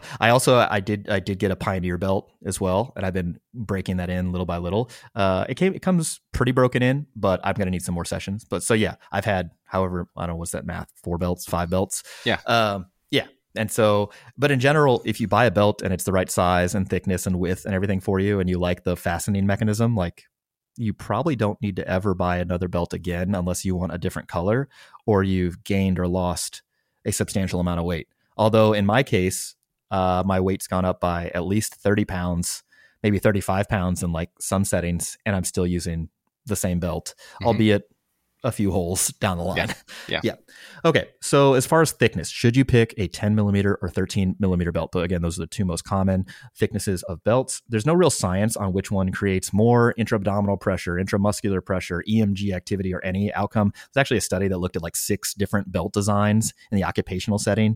I did get a Pioneer belt as well, and I've been breaking that in little by little. It comes pretty broken in, but I'm going to need some more sessions. But so yeah, I've had, however, I don't know, what's that math? 4 belts, 5 belts. Yeah. Yeah. And so, but in general, if you buy a belt and it's the right size and thickness and width and everything for you, and you like the fastening mechanism, like, you probably don't need to ever buy another belt again unless you want a different color or you've gained or lost a substantial amount of weight. Although in my case, my weight's gone up by at least 30 pounds, maybe 35 pounds in like some settings, and I'm still using the same belt, albeit a few holes down the line. Yeah. Okay. So as far as thickness, should you pick a 10 millimeter or 13 millimeter belt? But again, those are the two most common thicknesses of belts. There's no real science on which one creates more intra-abdominal pressure, intramuscular pressure, EMG activity, or any outcome. There's actually a study that looked at like 6 different belt designs in the occupational setting.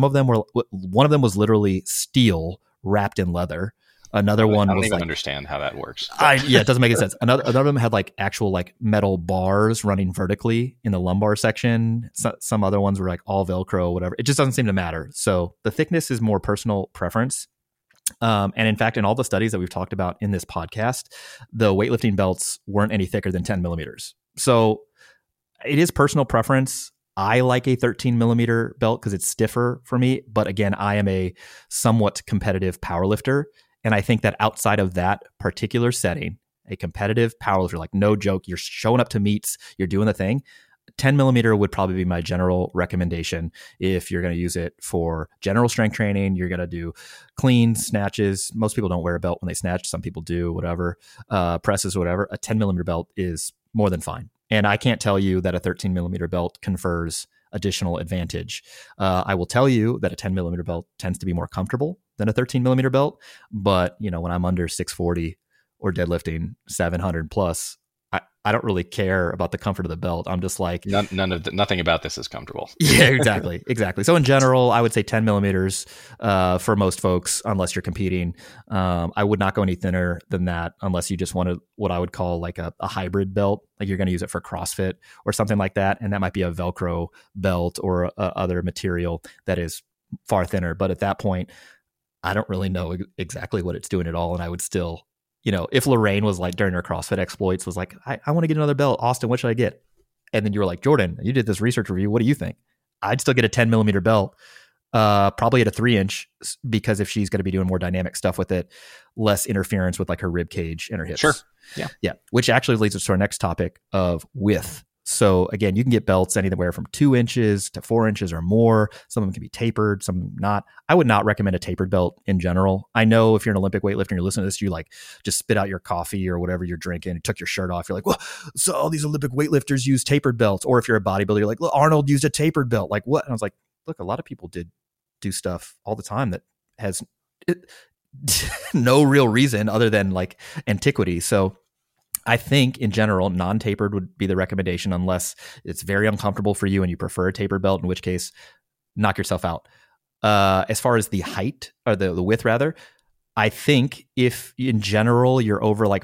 One of them was literally steel wrapped in leather. Another one was, I don't even understand how that works. It doesn't make any sense. Another of them had like actual like metal bars running vertically in the lumbar section. Some other ones were like all Velcro, whatever. It just doesn't seem to matter. So the thickness is more personal preference. And in fact, in all the studies that we've talked about in this podcast, the weightlifting belts weren't any thicker than 10 millimeters. So it is personal preference. I like a 13 millimeter belt because it's stiffer for me. But again, I am a somewhat competitive powerlifter. And I think that outside of that particular setting, a competitive powerlifter, like no joke, you're showing up to meets, you're doing the thing, 10 millimeter would probably be my general recommendation. If you're going to use it for general strength training, you're going to do clean snatches. Most people don't wear a belt when they snatch. Some people do, whatever, presses, whatever. A 10 millimeter belt is more than fine. And I can't tell you that a 13 millimeter belt confers additional advantage. I will tell you that a 10 millimeter belt tends to be more comfortable than a 13 millimeter belt. But, when I'm under 640 or deadlifting 700 plus, I don't really care about the comfort of the belt. I'm just like, nothing about this is comfortable. Yeah, exactly. So in general, I would say 10 millimeters for most folks, unless you're competing. I would not go any thinner than that unless you just wanted what I would call like a hybrid belt, like you're going to use it for CrossFit or something like that. And that might be a Velcro belt or other material that is far thinner. But at that point, I don't really know exactly what it's doing at all. And I would still, if Lorraine was like during her CrossFit exploits was like, I want to get another belt. Austin, what should I get? And then you were like, Jordan, you did this research review. What do you think? I'd still get a 10 millimeter belt, probably at a 3-inch, because if she's going to be doing more dynamic stuff with it, less interference with like her rib cage and her hips. Sure. Yeah. Which actually leads us to our next topic of width. So again, you can get belts anywhere from 2 inches to 4 inches or more. Some of them can be tapered, some not. I would not recommend a tapered belt in general. I know if you're an Olympic weightlifter and you're listening to this, you like just spit out your coffee or whatever you're drinking and took your shirt off. You're like, well, so all these Olympic weightlifters use tapered belts. Or if you're a bodybuilder, you're like, well, Arnold used a tapered belt. Like what? And I was like, look, a lot of people do stuff all the time that has no real reason other than like antiquity. So I think in general, non-tapered would be the recommendation unless it's very uncomfortable for you and you prefer a tapered belt, in which case knock yourself out. As far as the height or the width rather, I think if in general you're over like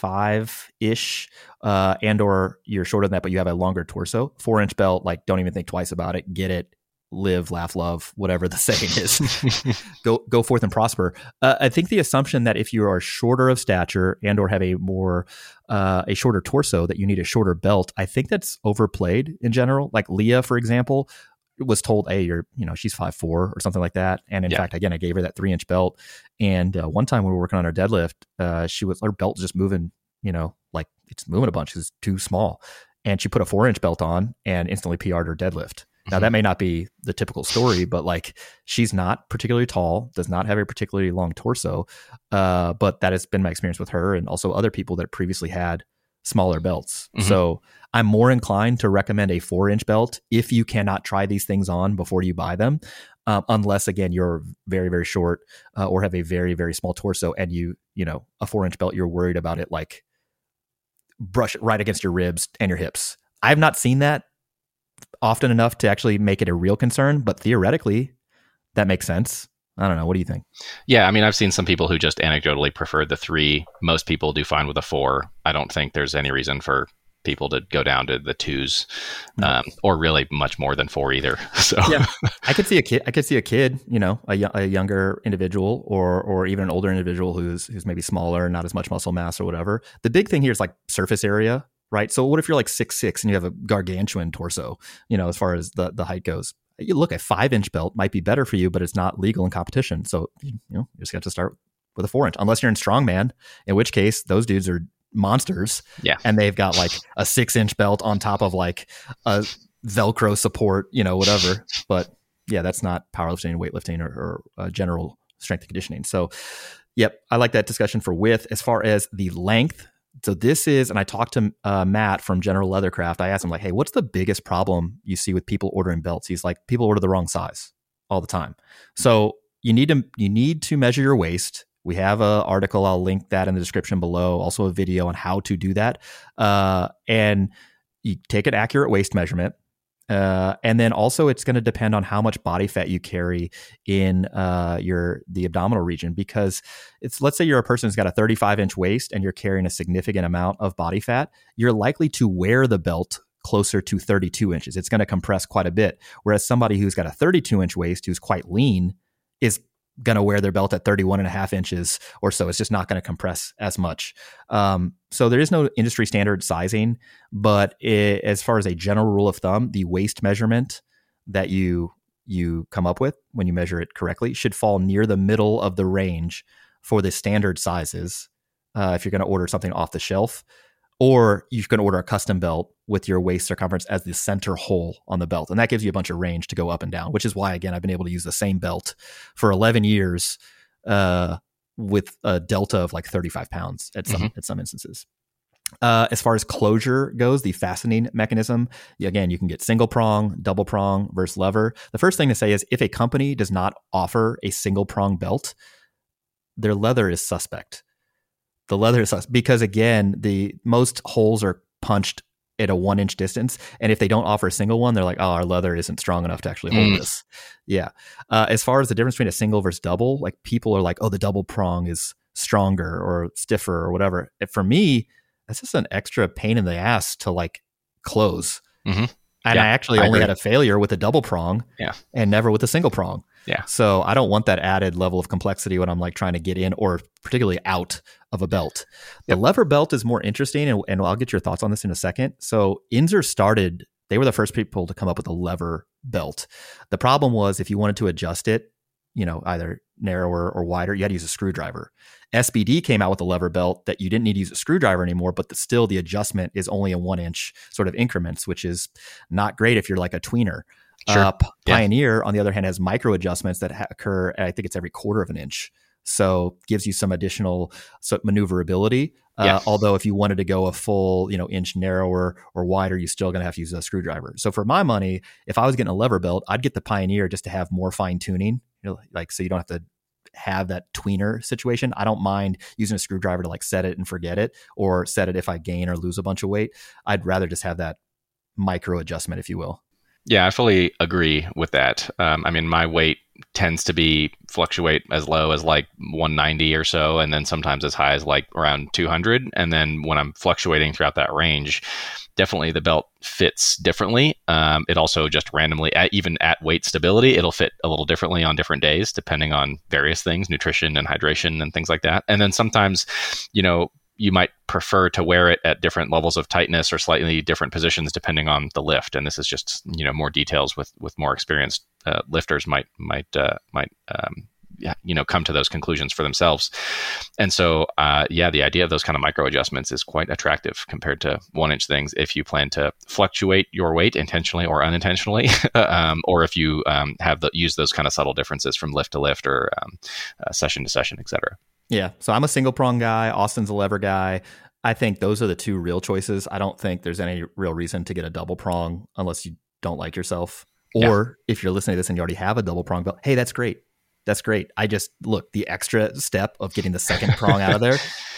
5'5" and or you're shorter than that, but you have a longer torso, 4-inch belt, like don't even think twice about it. Get it. Live, laugh, love, whatever the saying is. Go forth and prosper. I think the assumption that if you are shorter of stature and or have a shorter torso, that you need a shorter belt, I think that's overplayed in general. Like Leah, for example, was told, hey, she's 5'4" or something like that. And in fact, again, I gave her that 3-inch belt. And one time when we were working on her deadlift, her belt was just moving, like it's moving a bunch. It's too small. And she put a 4-inch belt on and instantly PR'd her deadlift. Now, that may not be the typical story, but like she's not particularly tall, does not have a particularly long torso. But that has been my experience with her and also other people that previously had smaller belts. Mm-hmm. So I'm more inclined to recommend a 4-inch belt if you cannot try these things on before you buy them. Unless, again, you're very, very short or have a very, very small torso and a 4-inch belt, you're worried about it like brush it right against your ribs and your hips. I've not seen that often enough to actually make it a real concern, but theoretically that makes sense. I don't know. What do you think? Yeah, I mean, I've seen some people who just anecdotally prefer the 3. Most people do fine with a 4. I don't think there's any reason for people to go down to the 2s, or really much more than 4 either. So yeah, I could see a kid, a younger individual or even an older individual who's maybe smaller, not as much muscle mass or whatever. The big thing here is like surface area. Right. So what if you're like 6'6" and you have a gargantuan torso, as far as the height goes? You look, a 5-inch belt might be better for you, but it's not legal in competition. So, you just have to start with a 4-inch, unless you're in strongman, in which case those dudes are monsters. Yeah. And they've got like a 6-inch belt on top of like a Velcro support, whatever. But yeah, that's not powerlifting, weightlifting, or general strength and conditioning. So, yep. I like that discussion for width. As far as the length, so this is, and I talked to Matt from General Leathercraft. I asked him like, hey, what's the biggest problem you see with people ordering belts? He's like, people order the wrong size all the time. So you need to measure your waist. We have an article. I'll link that in the description below. Also a video on how to do that. And you take an accurate waist measurement. And then also it's going to depend on how much body fat you carry in the abdominal region, because let's say you're a person who's got a 35-inch waist and you're carrying a significant amount of body fat, you're likely to wear the belt closer to 32 inches. It's going to compress quite a bit. Whereas somebody who's got a 32-inch waist, who's quite lean, is going to wear their belt at 31.5 inches or so. It's just not going to compress as much. So there is no industry standard sizing, but as far as a general rule of thumb, the waist measurement that you come up with when you measure it correctly should fall near the middle of the range for the standard sizes. If you're going to order something off the shelf, or you can order a custom belt with your waist circumference as the center hole on the belt. And that gives you a bunch of range to go up and down, which is why, again, I've been able to use the same belt for 11 years with a delta of like 35 pounds at some instances. As far as closure goes, the fastening mechanism, again, you can get single prong, double prong versus lever. The first thing to say is if a company does not offer a single prong belt, their leather is suspect. The leather is suspect because, again, the most holes are punched at a 1-inch distance. And if they don't offer a single one, they're like, oh, our leather isn't strong enough to actually hold this. Yeah. As far as the difference between a single versus double, like people are like, oh, the double prong is stronger or stiffer or whatever. For me, that's just an extra pain in the ass to like close. Mm-hmm. And I actually only had a failure with a double prong and never with a single prong. Yeah. So I don't want that added level of complexity when I'm like trying to get in or particularly out of a belt. The lever belt is more interesting, and I'll get your thoughts on this in a second. So Inzer they were the first people to come up with a lever belt. The problem was if you wanted to adjust it, either narrower or wider, you had to use a screwdriver. SBD came out with a lever belt that you didn't need to use a screwdriver anymore, but still the adjustment is only in 1-inch sort of increments, which is not great if you're like a tweener. Sure. Pioneer, on the other hand, has micro adjustments that occur at, I think it's every 1/4 of an inch. So gives you some additional maneuverability. Although if you wanted to go a full, inch narrower or wider, you're still going to have to use a screwdriver. So for my money, if I was getting a lever belt, I'd get the Pioneer just to have more fine tuning, so you don't have to have that tweener situation. I don't mind using a screwdriver to like set it and forget it, or set it if I gain or lose a bunch of weight. I'd rather just have that micro adjustment, if you will. Yeah, I fully agree with that. My weight tends to fluctuate as low as like 190 or so, and then sometimes as high as like around 200. And then when I'm fluctuating throughout that range, definitely the belt fits differently. It also just randomly, even at weight stability, it'll fit a little differently on different days, depending on various things, nutrition and hydration and things like that. And then sometimes, you might prefer to wear it at different levels of tightness or slightly different positions depending on the lift. And this is just, more details with more experienced lifters might come to those conclusions for themselves. And so, the idea of those kind of micro adjustments is quite attractive compared to 1-inch things if you plan to fluctuate your weight intentionally or unintentionally, or if you use those kind of subtle differences from lift to lift or session to session, et cetera. Yeah. So I'm a single prong guy. Austin's a lever guy. I think those are the two real choices. I don't think there's any real reason to get a double prong unless you don't like yourself. Or if you're listening to this and you already have a double prong belt, hey, that's great. That's great. I just the extra step of getting the second prong out of there.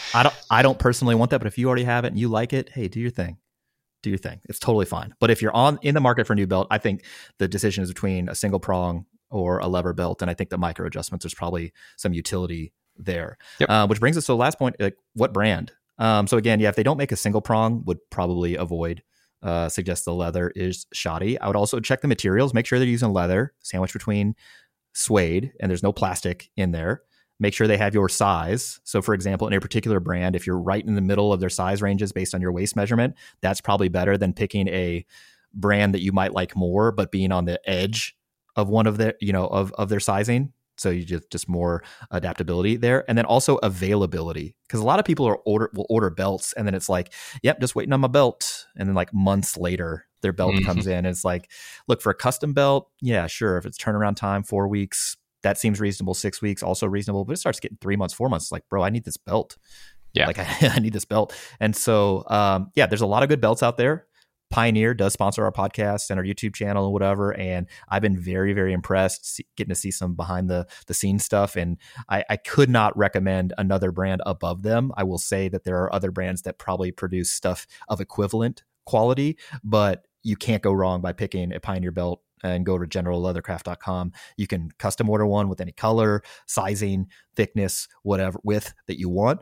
I don't personally want that, but if you already have it and you like it, hey, do your thing. Do your thing. It's totally fine. But if you're in the market for a new belt, I think the decision is between a single prong or a lever belt. And I think the micro adjustments, there's probably some utility there. Which brings us to the last point, like what brand? So again, if they don't make a single prong, would probably avoid, suggest the leather is shoddy. I would also check the materials, make sure they're using leather, sandwiched between suede, and there's no plastic in there. Make sure they have your size. So for example, in a particular brand, if you're right in the middle of their size ranges based on your waist measurement, that's probably better than picking a brand that you might like more, but being on the edge of one of their, of their sizing. So you just more adaptability there. And then also availability, because a lot of people will order belts and then it's like, yep, just waiting on my belt. And then like months later, their belt comes in and it's like, look, for a custom belt, yeah, sure. If it's turnaround time, 4 weeks, that seems reasonable. 6 weeks, also reasonable. But it starts getting 3 months, 4 months. It's like, bro, I need this belt. Yeah. Like I need this belt. And so, there's a lot of good belts out there. Pioneer does sponsor our podcast and our YouTube channel and whatever. And I've been very, very impressed getting to see some behind the scenes stuff. And I could not recommend another brand above them. I will say that there are other brands that probably produce stuff of equivalent quality, but you can't go wrong by picking a Pioneer belt and go to generalleathercraft.com. You can custom order one with any color, sizing, thickness, whatever width that you want.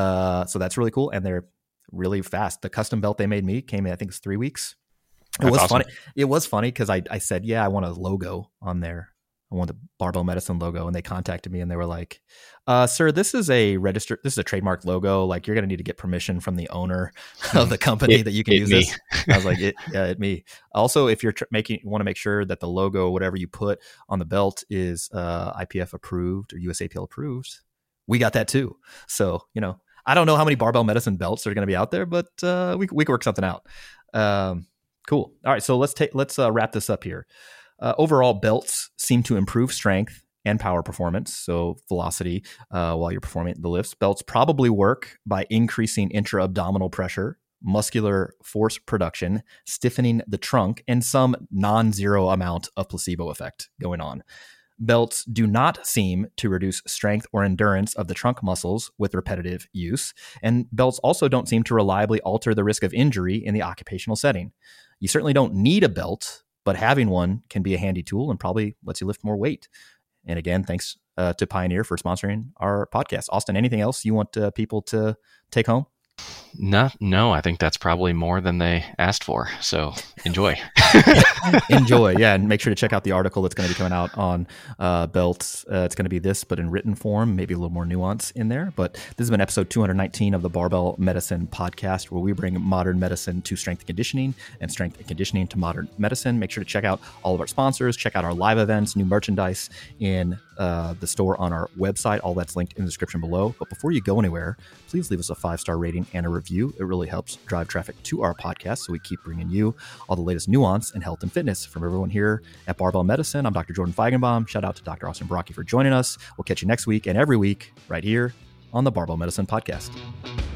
So that's really cool. And they're really fast. The custom belt they made me came in, I think it's 3 weeks. It was awesome. Funny. It was funny because I said, yeah, I want a logo on there. I want the Barbell Medicine logo. And they contacted me and they were like, sir, this is a trademark logo. Like you're going to need to get permission from the owner of the company that you can use this. I was like, it me. Also, if you're want to make sure that the logo, whatever you put on the belt is IPF approved or USAPL approved, we got that too. So, I don't know how many Barbell Medicine belts are going to be out there, but we can work something out. Cool. All right, so let's wrap this up here. Overall, belts seem to improve strength and power performance, so velocity while you're performing the lifts. Belts probably work by increasing intra-abdominal pressure, muscular force production, stiffening the trunk, and some non-zero amount of placebo effect going on. Belts do not seem to reduce strength or endurance of the trunk muscles with repetitive use, and belts also don't seem to reliably alter the risk of injury in the occupational setting. You certainly don't need a belt, but having one can be a handy tool and probably lets you lift more weight. And again, thanks to Pioneer for sponsoring our podcast. Austin, anything else you want people to take home? No, I think that's probably more than they asked for. So enjoy. Enjoy. Yeah. And make sure to check out the article that's going to be coming out on belts. It's going to be this, but in written form, maybe a little more nuance in there. But this has been episode 219 of the Barbell Medicine Podcast, where we bring modern medicine to strength and conditioning and strength and conditioning to modern medicine. Make sure to check out all of our sponsors, check out our live events, new merchandise in the store on our website. All that's linked in the description below. But before you go anywhere, please leave us a 5-star rating and a review. It really helps drive traffic to our podcast, so we keep bringing you all the latest nuance in health and fitness. From everyone here at Barbell Medicine, I'm Dr. Jordan Feigenbaum. Shout out to Dr. Austin Baraki for joining us. We'll catch you next week and every week right here on the Barbell Medicine Podcast.